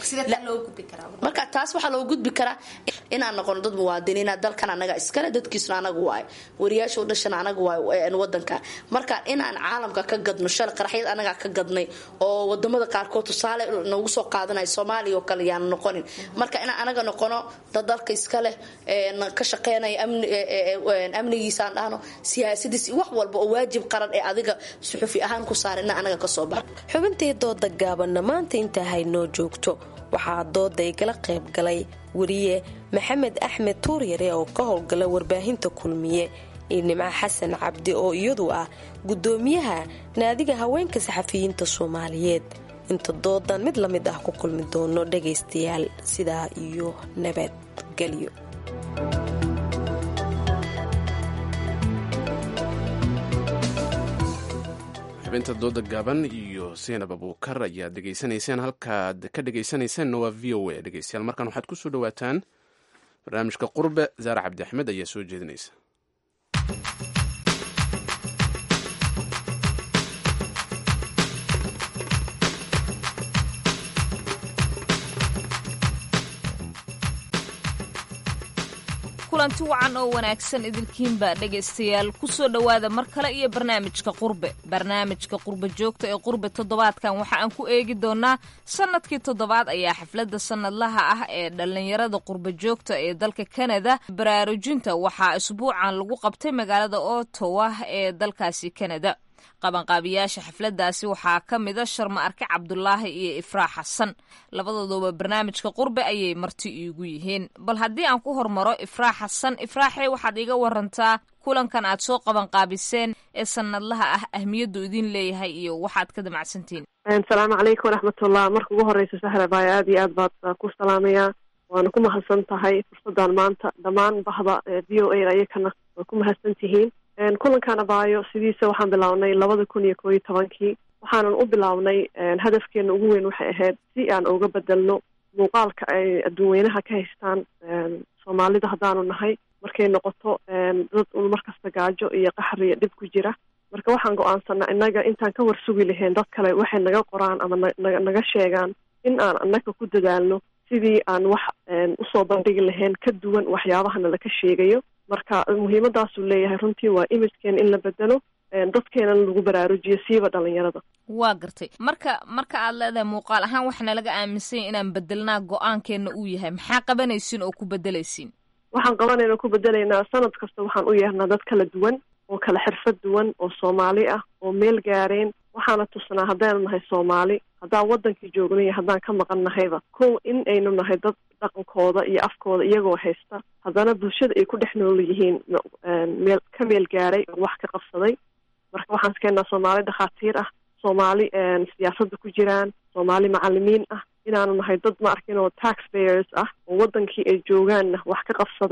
marka taas waxa loo gudbi karaa in aan noqono dad muwaadiniin dalkan anaga iskale dadkiisna anaga waay wariyaasha dhashan anaga waay wadanka marka in aan caalamka ka gadno shal qaraxyad anaga ka gadnay oo wadamada qaarkood tusaale nagu soo qaadanay Soomaaliya oo kale yaan noqonin marka in anaga noqono dad dalka iska leh ee ka shaqeynay amni amnigiisa aan dhahno siyaasadiisa wax walba oo waajib qaran ee adiga suxufi ahaan ku saarina anaga ka soo bax xubintii dooda gaaban maanta inta haynoo joogto waxaa dooda ay kala qayb galay wariye Maxamed Axmed Tuuryare oo ka howlgala warbaahinta kulmiye iyo Nimco Xasan Cabdi oo iyadu ah gudoomiyaha naadiga haweenka saxafiyiinta Soomaaliyeed inta doodan mid la mid ah ku kulmi doono dhageystayaal sidaa iyo nabad galyo. xubinta dooda gaaban iyo Seenab Abuukar ayaa dhageysanaysaan halkaad ka dhageysanaysaan waa V O A dhageystayaal markan waxaad ku soo dhawaataan barnaamijka Qurbe Zaara Cabdi Axmed ayaa soo jeedinaysa. kulanti wacan oo wanaagsan idilkiinba dhegaystayaal ku soo dhowaada mar kale iyo barnaamijka qurbe barnaamijka qurbe joogta ee qurbe toddobaadkan waxa aan ku eegi doonaa sanadkii toddobaad ayaa xafladda sanadlaha ah ee dhallinyarada qurbe joogta ee dalka Canada baraarujinta waxaa isbuucan lagu qabtay magaalada Ottawa ee dalkaasi Canada. qabanqaabiyaasha xafladaasi waxaa ka mid ah Sharma Arke Cabdullaahi iyo Ifraax Xasan labadooduba barnaamijka qurbe ayay marti iigu yihiin bal haddii aan ku hormaro Ifraax Xasan Ifraaxay waxaad iga warantaa kulankan aad soo qabanqaabiseen ee sanadlaha ah ahmiyadu idin leeyahay iyo waxaad ka damacsantiin. Assalaamu calaykum waraxmatullah marka ugu horeysa Sahra baay aad iyo aad baad ku salaamaya waana ku mahadsan tahay fursadan maanta dhammaan bahda V O A ayakana waa ku mahadsan tihiin. kulankan abaayo sidiisa waxaan bilownay labada kun iyo koob iyo tobankii waxaanan u bilownay hadafkeena ugu weyn waxay ahayd si aan uga bedelno muuqaalka ay adduunweynaha ka haystaan Soomaalida haddaanu nahay markay noqoto dad un markasta gaajo iyo qaxar iyo dhib ku jira marka waxaan go'aansanaa innaga intaan ka warsugi lahayn dad kale waxay naga qoraan ama naga sheegaan in aan annaga ku dadaalno sidii aan wax usoo bandhigi lahayn ka duwan waxyaabahana laka sheegayo marka muhiimadaasuu leeyahay runtii waa imagekeen in la bedelo dadkeenan lagu baraarujiyo siiba dhalinyarada. waa gartay marka marka aad leedahay muuqaal ahaan waxna laga aaminsan inaan bedelnaa go-aankeena uu yahay maxaa qabanaysiin oo ku bedelaysiin? waxaan qabanayna ku bedelaynaa sanad kasta waxaan u yeernaa dad kala duwan oo kala xirfad duwan oo Soomaali ah oo meel gaareen waxaana tusnaa haddaynu nahay Soomaali haddaan wadankii joogno iyo haddaan ka maqan nahayba kow in aynu nahay dad dhaqankooda iyo afkooda iyagoo haysta haddana bulshada ay ku dhex nool yihiin meel ka meel gaaray oo wax ka qabsaday marka waxaan iskeenaa Soomaali dhakhaatiir ah Soomaali siyaasadda ku jiraan Soomaali macallimiin ah inaanu nahay dad ma arkin oo taxpayers ah oo wadankii ay joogaanna wax ka qabsadaan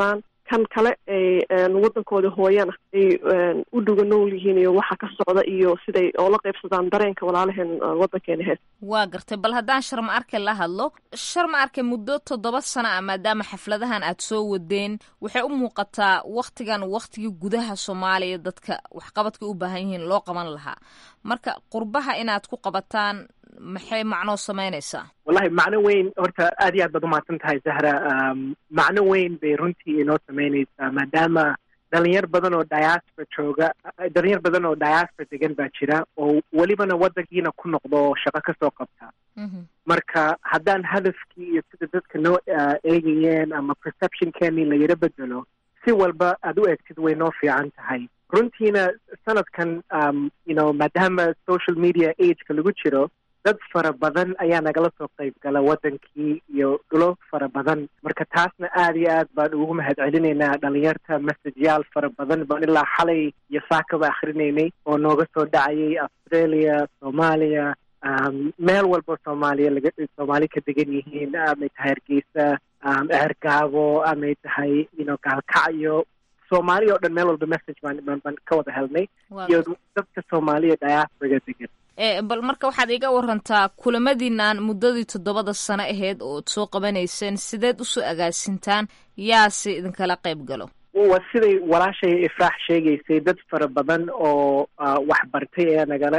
kan kale ay wadankooda hooyana ay u dhuga nool yihiin iyo waxa ka socda iyo siday oola qaybsadaan dareenka walaalaheen wadankeena hees waa gartay. bal haddaan sharma arke la hadlo, sharma arke muddo toddoba sano ah maadaama xafladahan aad soo wadeen, waxay u muuqataa waktigan waktigii gudaha soomaaliya dadka waxqabadka u baahan yihiin loo qaban lahaa. marka qurbaha inaad ku qabataan maxay macnoo samaynaysaa? wallahi macno weyn, horta aad iyo aad baad umahadsan tahay Zahra. macno weyn bay runtii inoo samaynaysaa maadaama dhalinyar badan oo diaspora jooga, dhalinyar badan oo diaspora degan baa jira oo welibana wadankiina ku noqdo shaqo kasoo qabta. marka haddaan hadafkii iyo sida dadka noo eegayeen ama perceptionkeeni la yara bedelo, si walba aad u eegtid way noo fiican tahay. runtiina sanadkan um, you know, maadaama social media ageka lagu jiro, dad fara badan ayaa nagala soo qayb gala wadankii iyo dhulo fara badan. marka taasna aad iyo aad baan ugu mahad celinaynaa dhalinyarta. messageyaal fara badan baan ilaa xalay iyo saakaba akrinaynay oo nooga soo dhacayay Australia, Soomaaliya, um, meel walba Soomaaliya laga Soomaali ka degan yihiin, amay tahay Hargeysa, um, Ergaabo, amay tahay you know, Gaalkacyo, Soomaaliya oo dhan meel walba message baan baan ka wada helnay iyo dadka Soomaaliya diaspora degan. ee bal marka waxaad iga warantaa kulamadiinaan muddadii toddobada sano ahayd oo soo qabanayseen, sideed usoo agaasintaan, yaase idinkala qayb galo? waa siday walaashay ifraax sheegaysay, dad fara badan oo wax bartay ayaa nagala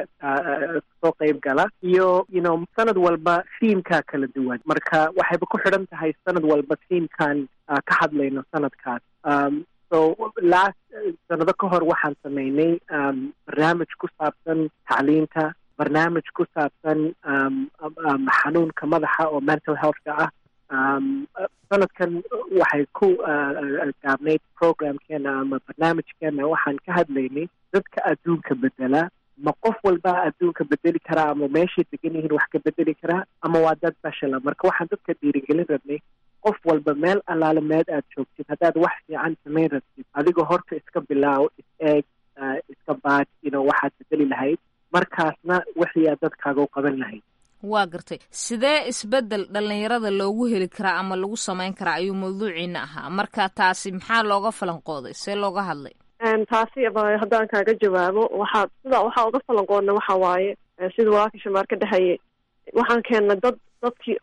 soo qayb gala iyo you know sanad walba themekaa kala duwan. marka waxayba ku xidhan tahay sanad walba themekan ka hadlayno sanadkaas. um, so last sanado ka hor waxaan samaynay um, barnaamij ku saabsan tacliinta, barnaamij ku saabsan um, um, xanuunka madaxa oo mental healthka ah. um, sanadkan waxay ku uh, gaabnayd programkeena ama barnaamijkeena, waxaan ka hadlaynay dadka adduunka bedela. ma qof walba adduunka bedeli karaa ama meeshay degan yihiin wax ka bedeli karaa, ama waa dad bashela. marka waxaan dadka dhiirigelin rabnay, qof walba meel allaale meed aad joogtid, haddaad wax fiican samayn rabtid, adigoo horta iska bilaaw, is eeg, uh, iska baad you know, waxaad bedeli lahayd, markaasna wixii aad dadkaaga u qaban lahayd. waa gartay. sidee isbedel dhalinyarada loogu heli karaa ama lagu samayn karaa ayuu mawduuciina ahaa. marka taasi maxaa looga falanqooday, see looga hadlay? taasi haddaan kaaga jawaabo, waxaa sida waxaa uga falanqoodna waxa waaye sida walaalka Shamaar ka dhahayay, waxaan keennay dad dadkii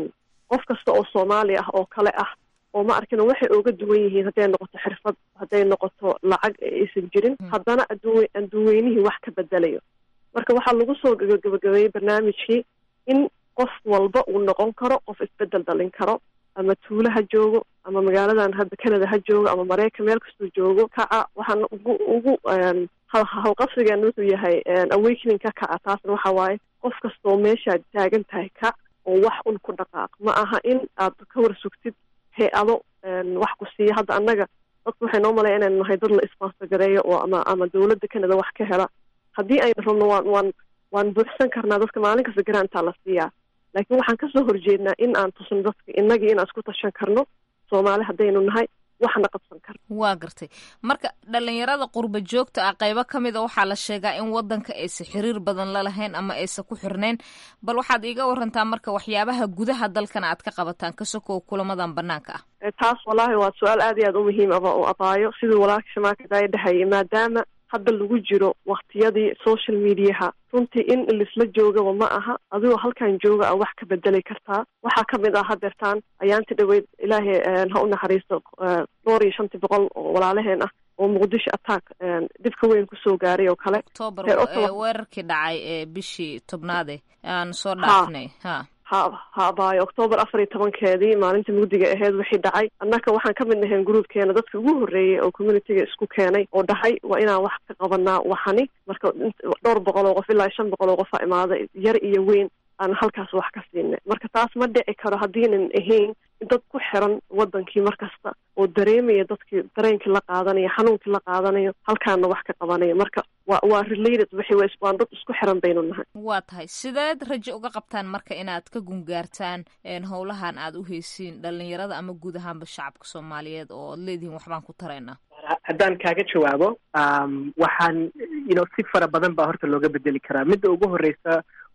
qof kasta oo Soomaali ah oo kale ah oo ma arkino waxay uga duwan yihiin, hadday noqoto xirfad, hadday noqoto lacag aysan jirin, haddana adduun adduunweynihii wax ka bedelayo. marka waxaa lagu soo gabagabeeyey barnaamijkii in qof walba uu noqon karo qof isbedel dhalin karo, ama tuulo ha joogo, ama magaaladan hadda Canada ha joogo, ama Mareykan meel kastuu joogo. kaca waxaan ugu ugu halqabsigeena wuxuu yahay awakening ka kaca. taasna waxa waaye qof kastoo meeshaad taagan tahay kac oo wax un ku dhaqaaq. ma aha in aad ka war sugtid hay-ado wax ku siiya. hadda annaga dadku waxay noo malaya inaynu nahay dad la sponsor gareeyo oo ama ama dawladda Canada wax ka hela. haddii aynu rabno waan waan waan buuxsan karnaa, dadka maalin kasta garaantaa la siiyaa. laakiin waxaan kasoo horjeednaa in aan tusno dadka innagii inaan isku tashan karno, Soomaali haddaynu nahay waxna qabsan karno. waa gartay. marka dhalinyarada qurba joogta ah qaybo ka mid a waxaa la sheegaa in wadanka aysan xiriir badan la lahayn ama aysan ku xirnayn. bal waxaad iiga warantaa marka waxyaabaha gudaha dalkana aad ka qabataan ka sokow kulamadan banaanka ah. taas wallaahi waa su-aal aad iyo aad u muhiim aba u abaayo, siduu walaalka Shamaarka daaya dhahayay, maadaama hadda lagu jiro waktiyadii social mediaha, runtii in lisla joogaba ma aha. adigoo halkan jooga a wax ka bedeli kartaa. waxaa ka mid ah hadeertaan ayaanti dhaweyd, ilaahay ha u naxariisto, dhowr iyo shantii boqol oo walaalaheen ah oo Muqdisho attack dhibka weyn kusoo gaaray oo kale. October weerarkii dhacay ee bishii tobnaade aan soo dhaafnay. ha ha ha abaayo October afar iyo tobankeedii maalinta mugdiga ahayd wixii dhacay. annaka waxaan ka mid nahayn groupkeena dadka ugu horreeyay oo communityga isku keenay oo dhahay waa inaan wax ka qabanaa waxani. marka dhowr boqol oo qof ilaa shan boqol oo qof a imaaday, yar iyo weyn, aan halkaas wax ka siinay. marka taas ma dhici karo haddiinan ahayn dad ku xiran wadankii markasta oo dareemaya dadkii dareenkii la qaadanayo, xanuunkii la qaadanayo, halkaana wax ka qabanaya. marka waa waa related wixii waan dad isku xiran baynu nahay. waa tahay. sideed rajo uga qabtaan marka inaad ka gungaartaan howlahan aad u haysiin dhalinyarada ama guud ahaanba shacabka Soomaaliyeed oo ad leedihiin waxbaan ku taraynaa? haddaan kaaga jawaabo, um, waxaan you know si fara badan baa horta looga bedeli karaa. midda ugu horeysa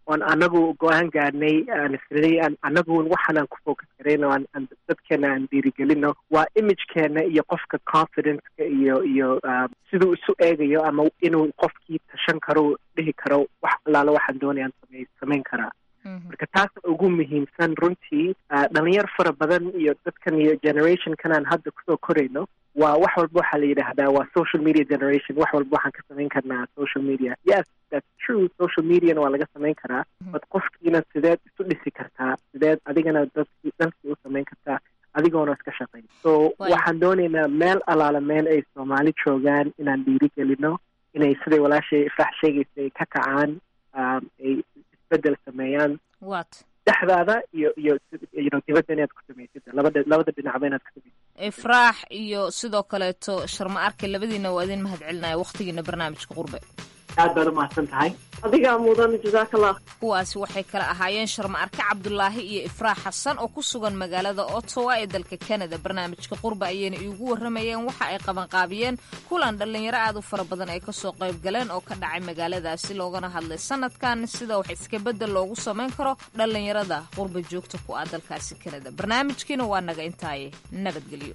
oon anagu go-aan gaarnay aan isnay anagu waxaanaan ku focus garayno aan dadkeena aan dhiirigelino waa imagekeena iyo qofka confidenceka iyo iyo siduu isu eegayo ama inuu qofkii tashan karo dhihi karo wax allaala waxaan doonayaan samey samayn karaa marka taas ugu muhiimsan runtii dhalinyar fara badan iyo dadkan iyo generationkan aan hadda kusoo korayno waa wax walba waxaa la yidhaahdaa waa social media generation wax walba waxaan ka samayn karnaa social media yes that's true social mediana waa laga samayn karaa bad qofkiina sideed isu dhisi kartaa sideed adigana dadkii dhankii u samayn kartaa adigoona iska shaqayn so waxaan doonaynaa meel alaala meel ay soomaali joogaan inaan dhiirigelino inay siday walaashay ifraax sheegaysa ay ka kacaan ay isbedel sameeyaan dhexdaada iyo iyo iyo dibadda inaad ku samaysid labada labada dhinacba inaad ku samaysid ifraax iyo sidoo kaleeto sharma arke labadiina waa idin mahad celinaya waqtigiina barnaamijka qurbe aad baad umahadsan tahay adigaa mudan jazaakallah kuwaasi waxay kala ahaayeen sharma arke cabdulaahi iyo ifraax xasan oo ku sugan magaalada Ottawa ee dalka Canada barnaamijka qurbe ayayna iigu waramayeen waxa ay qabanqaabiyeen kulan dhalinyaro aad u fara badan ay kasoo qayb galeen oo ka dhacay magaaladaasi loogana hadlay sanadkan sida wax iska bedel loogu samayn karo dhalinyarada qurbe joogta ku ah dalkaasi Canada barnaamijkiina waa naga intaaye nabadgelyo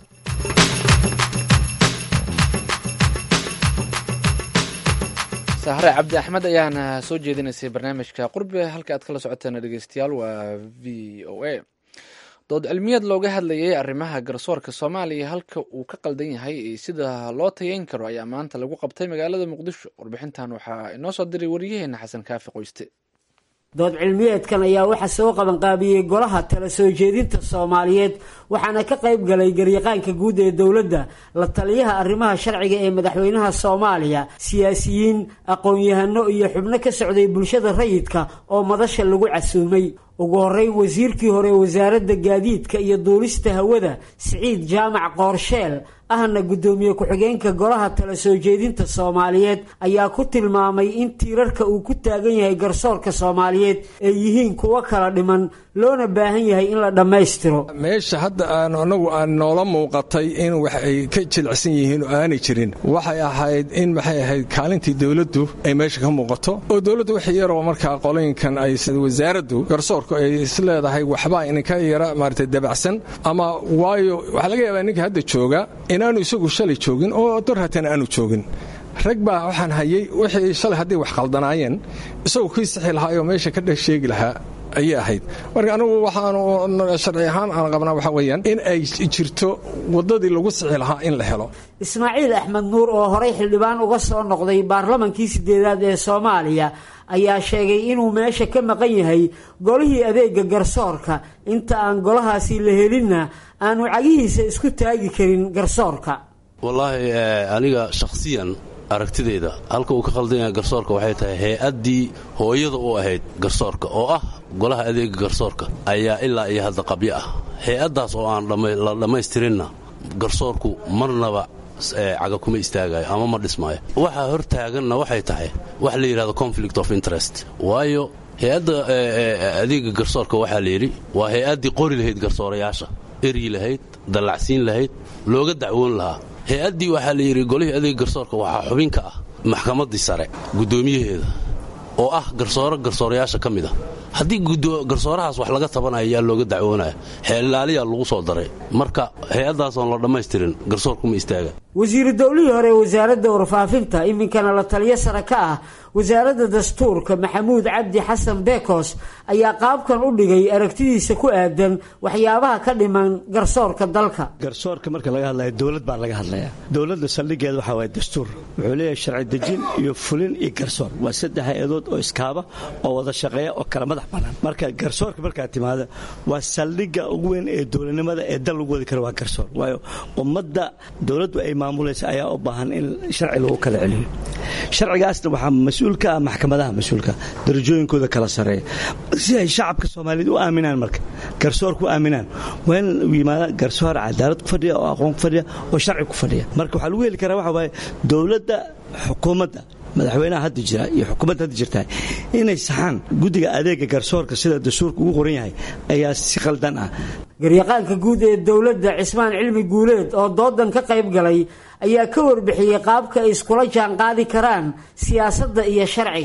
sahre cabdi axmed ayaana soo jeedinaysay barnaamijka qurbe halka aad kala socoteen dhegeystayaal waa v o a dood cilmiyeed looga hadlayay arrimaha garsoorka soomaaliya halka uu ka qaldan yahay sida loo tayeyn karo ayaa maanta lagu qabtay magaalada muqdisho warbixintan waxaa inoo soo diray wariyaheena xasan kaafi qoyste dood cilmiyeedkan ayaa waxaa soo qabanqaabiyey golaha tala soo jeedinta soomaaliyeed waxaana ka qayb galay garyaqaanka guud ee dowladda la taliyaha arrimaha sharciga ee madaxweynaha soomaaliya siyaasiyiin aqoon-yahano iyo xubno ka socday bulshada rayidka oo madasha lagu casuumay ugu horreyn wasiirkii hore wasaaradda gaadiidka iyo duulista hawada siciid jaamac qoorsheel ahna guddoomiye ku-xigeenka golaha tala soo jeedinta soomaaliyeed ayaa ku tilmaamay in tiirarka uu ku taagan yahay garsoorka soomaaliyeed ay yihiin kuwo kala dhiman loona baahan yahay in la dhammaystiro meesha hadda aan anagu aan noola muuqatay in wax ay ka jilicsan yihiin oo aanay jirin waxay ahayd in maxay ahayd kaalintii dowladdu ay meesha ka muuqato oo dowladdu wax yaroo markaa qolooyinkan ay wasaaraddu garsoorku ay isleedahay waxbaa inka yara maaragtay dabacsan ama waayo waxaa laga yaabaa ninka hadda jooga inaanu isagu shalay joogin oo dorhatan aanu joogin rag baa waxaan hayay wixii shalay haddii wax qaldanaayeen isagoo kii sixi lahaa oo meesha ka dhex sheegi lahaa ayay ahayd marka anigu waxaanu sharci ahaan aan qabnaa waxaa weeyaan in ay jirto waddadii lagu sixi lahaa in la helo ismaaciil axmed nuur oo horey xildhibaan uga soo noqday baarlamankii sideedaad ee soomaaliya ayaa sheegay inuu meesha ka maqan yahay golihii adeega garsoorka inta aan golahaasi la helinna aanu cagihiisa isku taagi karin garsoorka wallaahi aniga shakhsiyan aragtideeda halka uu ka qaldan yahay garsoorka waxay tahay hay-addii hooyada u ahayd garsoorka oo ah golaha adeega garsoorka ayaa ilaa iyo hadda qabyo ah hay-addaas oo aan la dhammaystirinna garsoorku marnaba caga kuma istaagayo ama ma dhismaayo waxaa hor taaganna waxay tahay wax la yidhahdo conflict of interest waayo hay-adda adeega garsoorka waxaa la yidhi waa hay-addii qori lahayd garsoorayaasha eryi lahayd dallacsiin lahayd looga dacwoon lahaa hay-addii waxaa la yidhi golihii adeega garsoorka waxaa xubin ka ah maxkamaddii sare guddoomiyaheeda oo ah garsooro garsoorayaasha ka mid ah haddii garsoorahaas wax laga tabanaya yaa looga dacwoonaya xeellaaliyaa lagu soo daray marka hay-addaasoon la dhammaystirin garsoorkuma istaaga wasiiru dowlihii hore wasaaradda warfaafinta iminkana la taliyo sare ka ah wasaaradda dastuurka maxamuud cabdi xasan beekos ayaa qaabkan u dhigay aragtidiisa ku aadan waxyaabaha ka dhiman garsoorka dalka garsoorka marka laga hadlaya dowlad baa laga hadlaya dowladda saldhigeeda waxaa waaya dastuur wuxuu leeyahay sharci dejin iyo fulin iyo garsoor waa saddex hay-adood oo iskaaba oo wada shaqeeya oo kala madax bannaan marka garsoorka markaa timaada waa saldhigga ugu weyn ee dowladnimada ee dal lagu wadi karo waa garsoor waayo ummadda dowladdu ay maamulaysa ayaa u baahan in sharci lagu kala celiyo sharcigaasna waxaa mas-uul ka ah maxkamadaha mas-uulka darajooyinkooda kala sareeya si ay shacabka soomaaliyeed u aaminaan marka garsoorku aaminaan waa in yimaada garsoor cadaalad ku fadhiya oo aqoon ku fadhiya oo sharci ku fadhiya marka waxaa lagu heli karaa waxa waaye dowladda xukuumadda madaxweynaha hadda jira iyo xukuumadda hadda jirtaa inay saxaan guddiga adeega garsoorka sida dastuurka ugu qoran yahay ayaa si khaldan ah garyaqaanka guud ee dowladda cismaan cilmi guuleed oo doodan ka qayb galay ayaa ka warbixiyey qaabka ay iskula jaanqaadi karaan siyaasadda iyo sharciga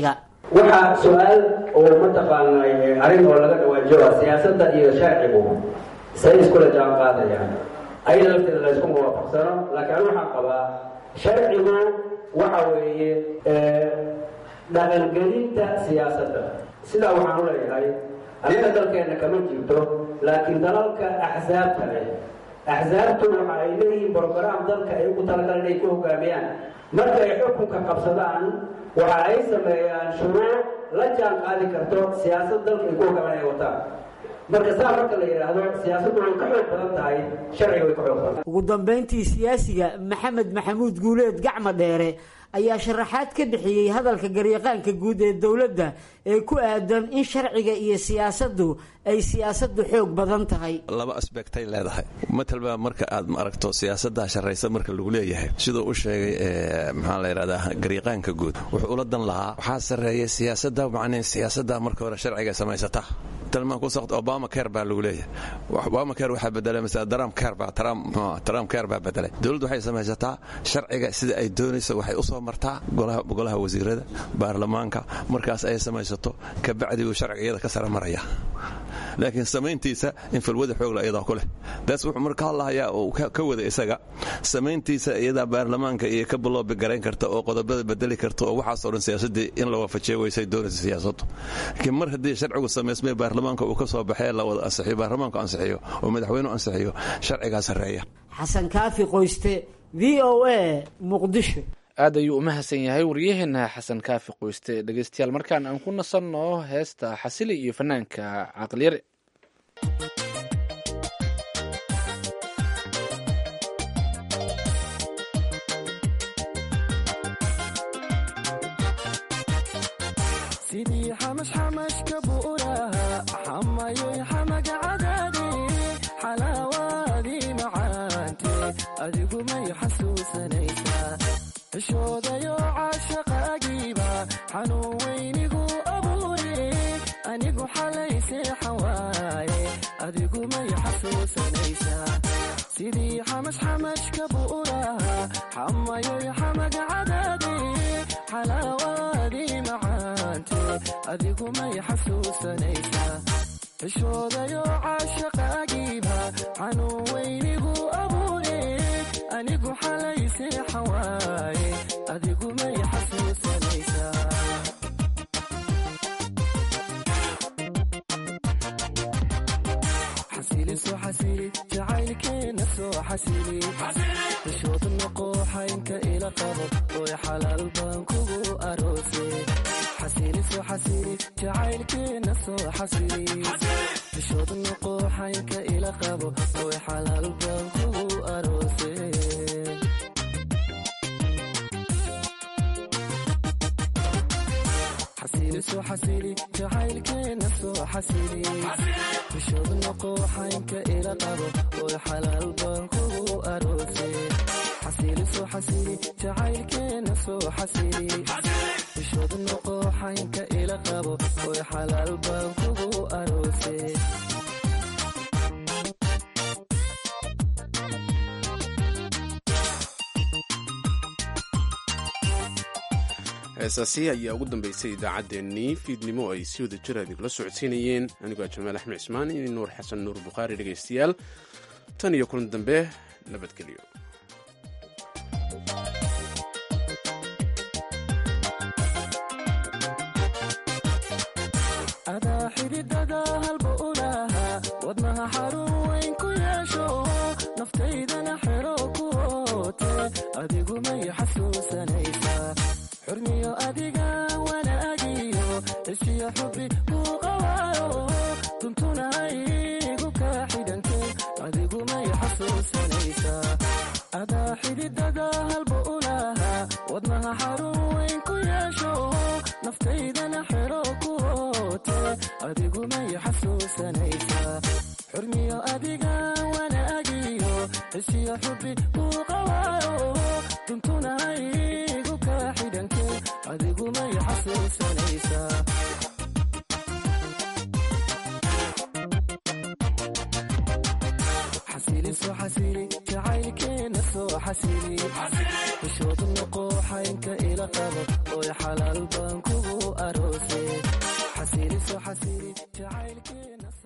waxaa su-aal oo mataqaanay arrin oo laga dhawaajoa siyaasadda iyo sharcigu say iskula jaan qaadayaan ayada lafteeda la isku muwaafaqsano laakiin waxaan qabaa sharcigu waxa weeye dhaqangelinta siyaasadda sidaa waxaan u leeyahay anaga dalkeenna kama jirto laakiin dalalka axsaabta leh axsaabtu waxa ay leeyihiin brograam dalka ay ugu talagalan inay ku hogaamiyaan marka ay xukunka qabsadaan waxa ay sameeyaan shuruuc la jaan qaadi karto siyaasad dalka ay ku hogaaman ay wataan marka saa marka la yidhaahdo siyaasaddu way ka xoog badan tahay sharciga way ka xoog badan ugu dambayntii siyaasiga maxamed maxamuud guuleed gacma dheere ayaa sharaxaad ka bixiyey hadalka garyaqaanka guud ee dowladda ee ku aadan in sharciga iyo siyaasaddu ay siyaasaddu xoog badan tahay laba asbectay leedahay matalba marka aad aragto siyaasadda sharaysa marka lagu leeyahay sidoo uu sheegay maxaa la yiraahdaa garyaqaanka guud wuxuu ula dan lahaa waxaa sareeyay siyaasadda macnaa siyaasadda marka hore sharciga samaysata talmaan ku saqto Obama care baa lagu leeyahay Obama care waxa bedelay mesela Trump care baa Trump Trump care baa bedelay dawladdu waxay samaysataa sharciga sida ay doonayso waxay u soo martaa golaha golaha wasiirada baarlamaanka markaas ay samaysato ka bacdi uu sharciyada ka sare maraya laakiin samayntiisa in falwada xoog la iyada ku leh daas wuxuu marka halayaa oo ka wada isaga samayntiisa iyada baarlamaanka iyo ka bilowbi gareyn karta oo qodobada bedeli karta oo waxa soo dhan siyaasadii in la waafajiyo waysay doonaysa siyaasaddu laakiin mar haddii sharcigu sameysmay baarlamaanka uu ka soo baxay la wada ansixiyo baarlamaanka ansixiyo oo madaxweynuhu ansixiyo sharciga sareeya xasan kaafi qoyste v o a muqdisho aad ayuu u mahadsan yahay waryaheena xasan kaafi qoyste dhegeystayaal markaan aan ku nasanno heesta xasili iyo fanaanka caqliyare sidii xamash xamashka buuraha xamayoy xamaga cadaadi xalaawaadii macaante adigu may xasuusanaysaa cishoodayo caashaqaagiiba xanuun weynigu abuure anigu xalay seexan waaye adigu may xasuusanaysaa sidii xamash xamashka buuraha xamayoy xamaga cadaadi xalaawaadii macaante adigu may xasuusanaysaa cishoodayo caashaqaagiiba xanuun weynigu abuure anigu xalay seexan waaye adigu may xasuusanaysaa xasili soo xasili jacaylkeena soo xasili xishood noqooxaynka ila qabo ooy xalaal baan kugu aroose xasili soo xasili jacaylkeena soo xasili xishood noqooxaynka ila qabo ooy xalaal baan kugu aroose xasili soo xasili jacaylkeena soo xasili xishood noqooxaynka ila qabo ooy xalaal baan kugu aroose xasili soo xasili jacaylkeena soo xasili xishood noqooxaynka ila qabo ooy xalaal baan kugu aroose heesaasi ayaa ugu dambaysay idaacaddeenii fiidnimo ay si wada jir adigula socodsiinayeen anigoo jamaal axmed cismaan iyo nuur xasan nuur bukhaari dhegaystayaal tan iyo kulan dambe nabadgelyo adaa xididada halba u lahaa wadnaha xarun weyn ku yeesho naftaydana xero ku oote adigu may xasuusanaysaa xurmiyo adiga wanaagiyo isiyo xubi kuu qawaayo duntuna igu kaa xidhanto adigu may xasuusanaysaa adaa xididada halba u lahaa wadnaha xarun weyn ku yeesho naftaydana xero ku oote adigu may xasuusanaysaa xurmiyo adiga wanaagiyo isiyo xubi kuu qawaayo duntuna igu kaa xidhanto adigu may xasuusanaysaa xasili soo xasili jacaylkeena soo xasili xishood noqo xaynka ila qabo oy xalaal baan kugu aroose xasili soo xasili jacaylkeena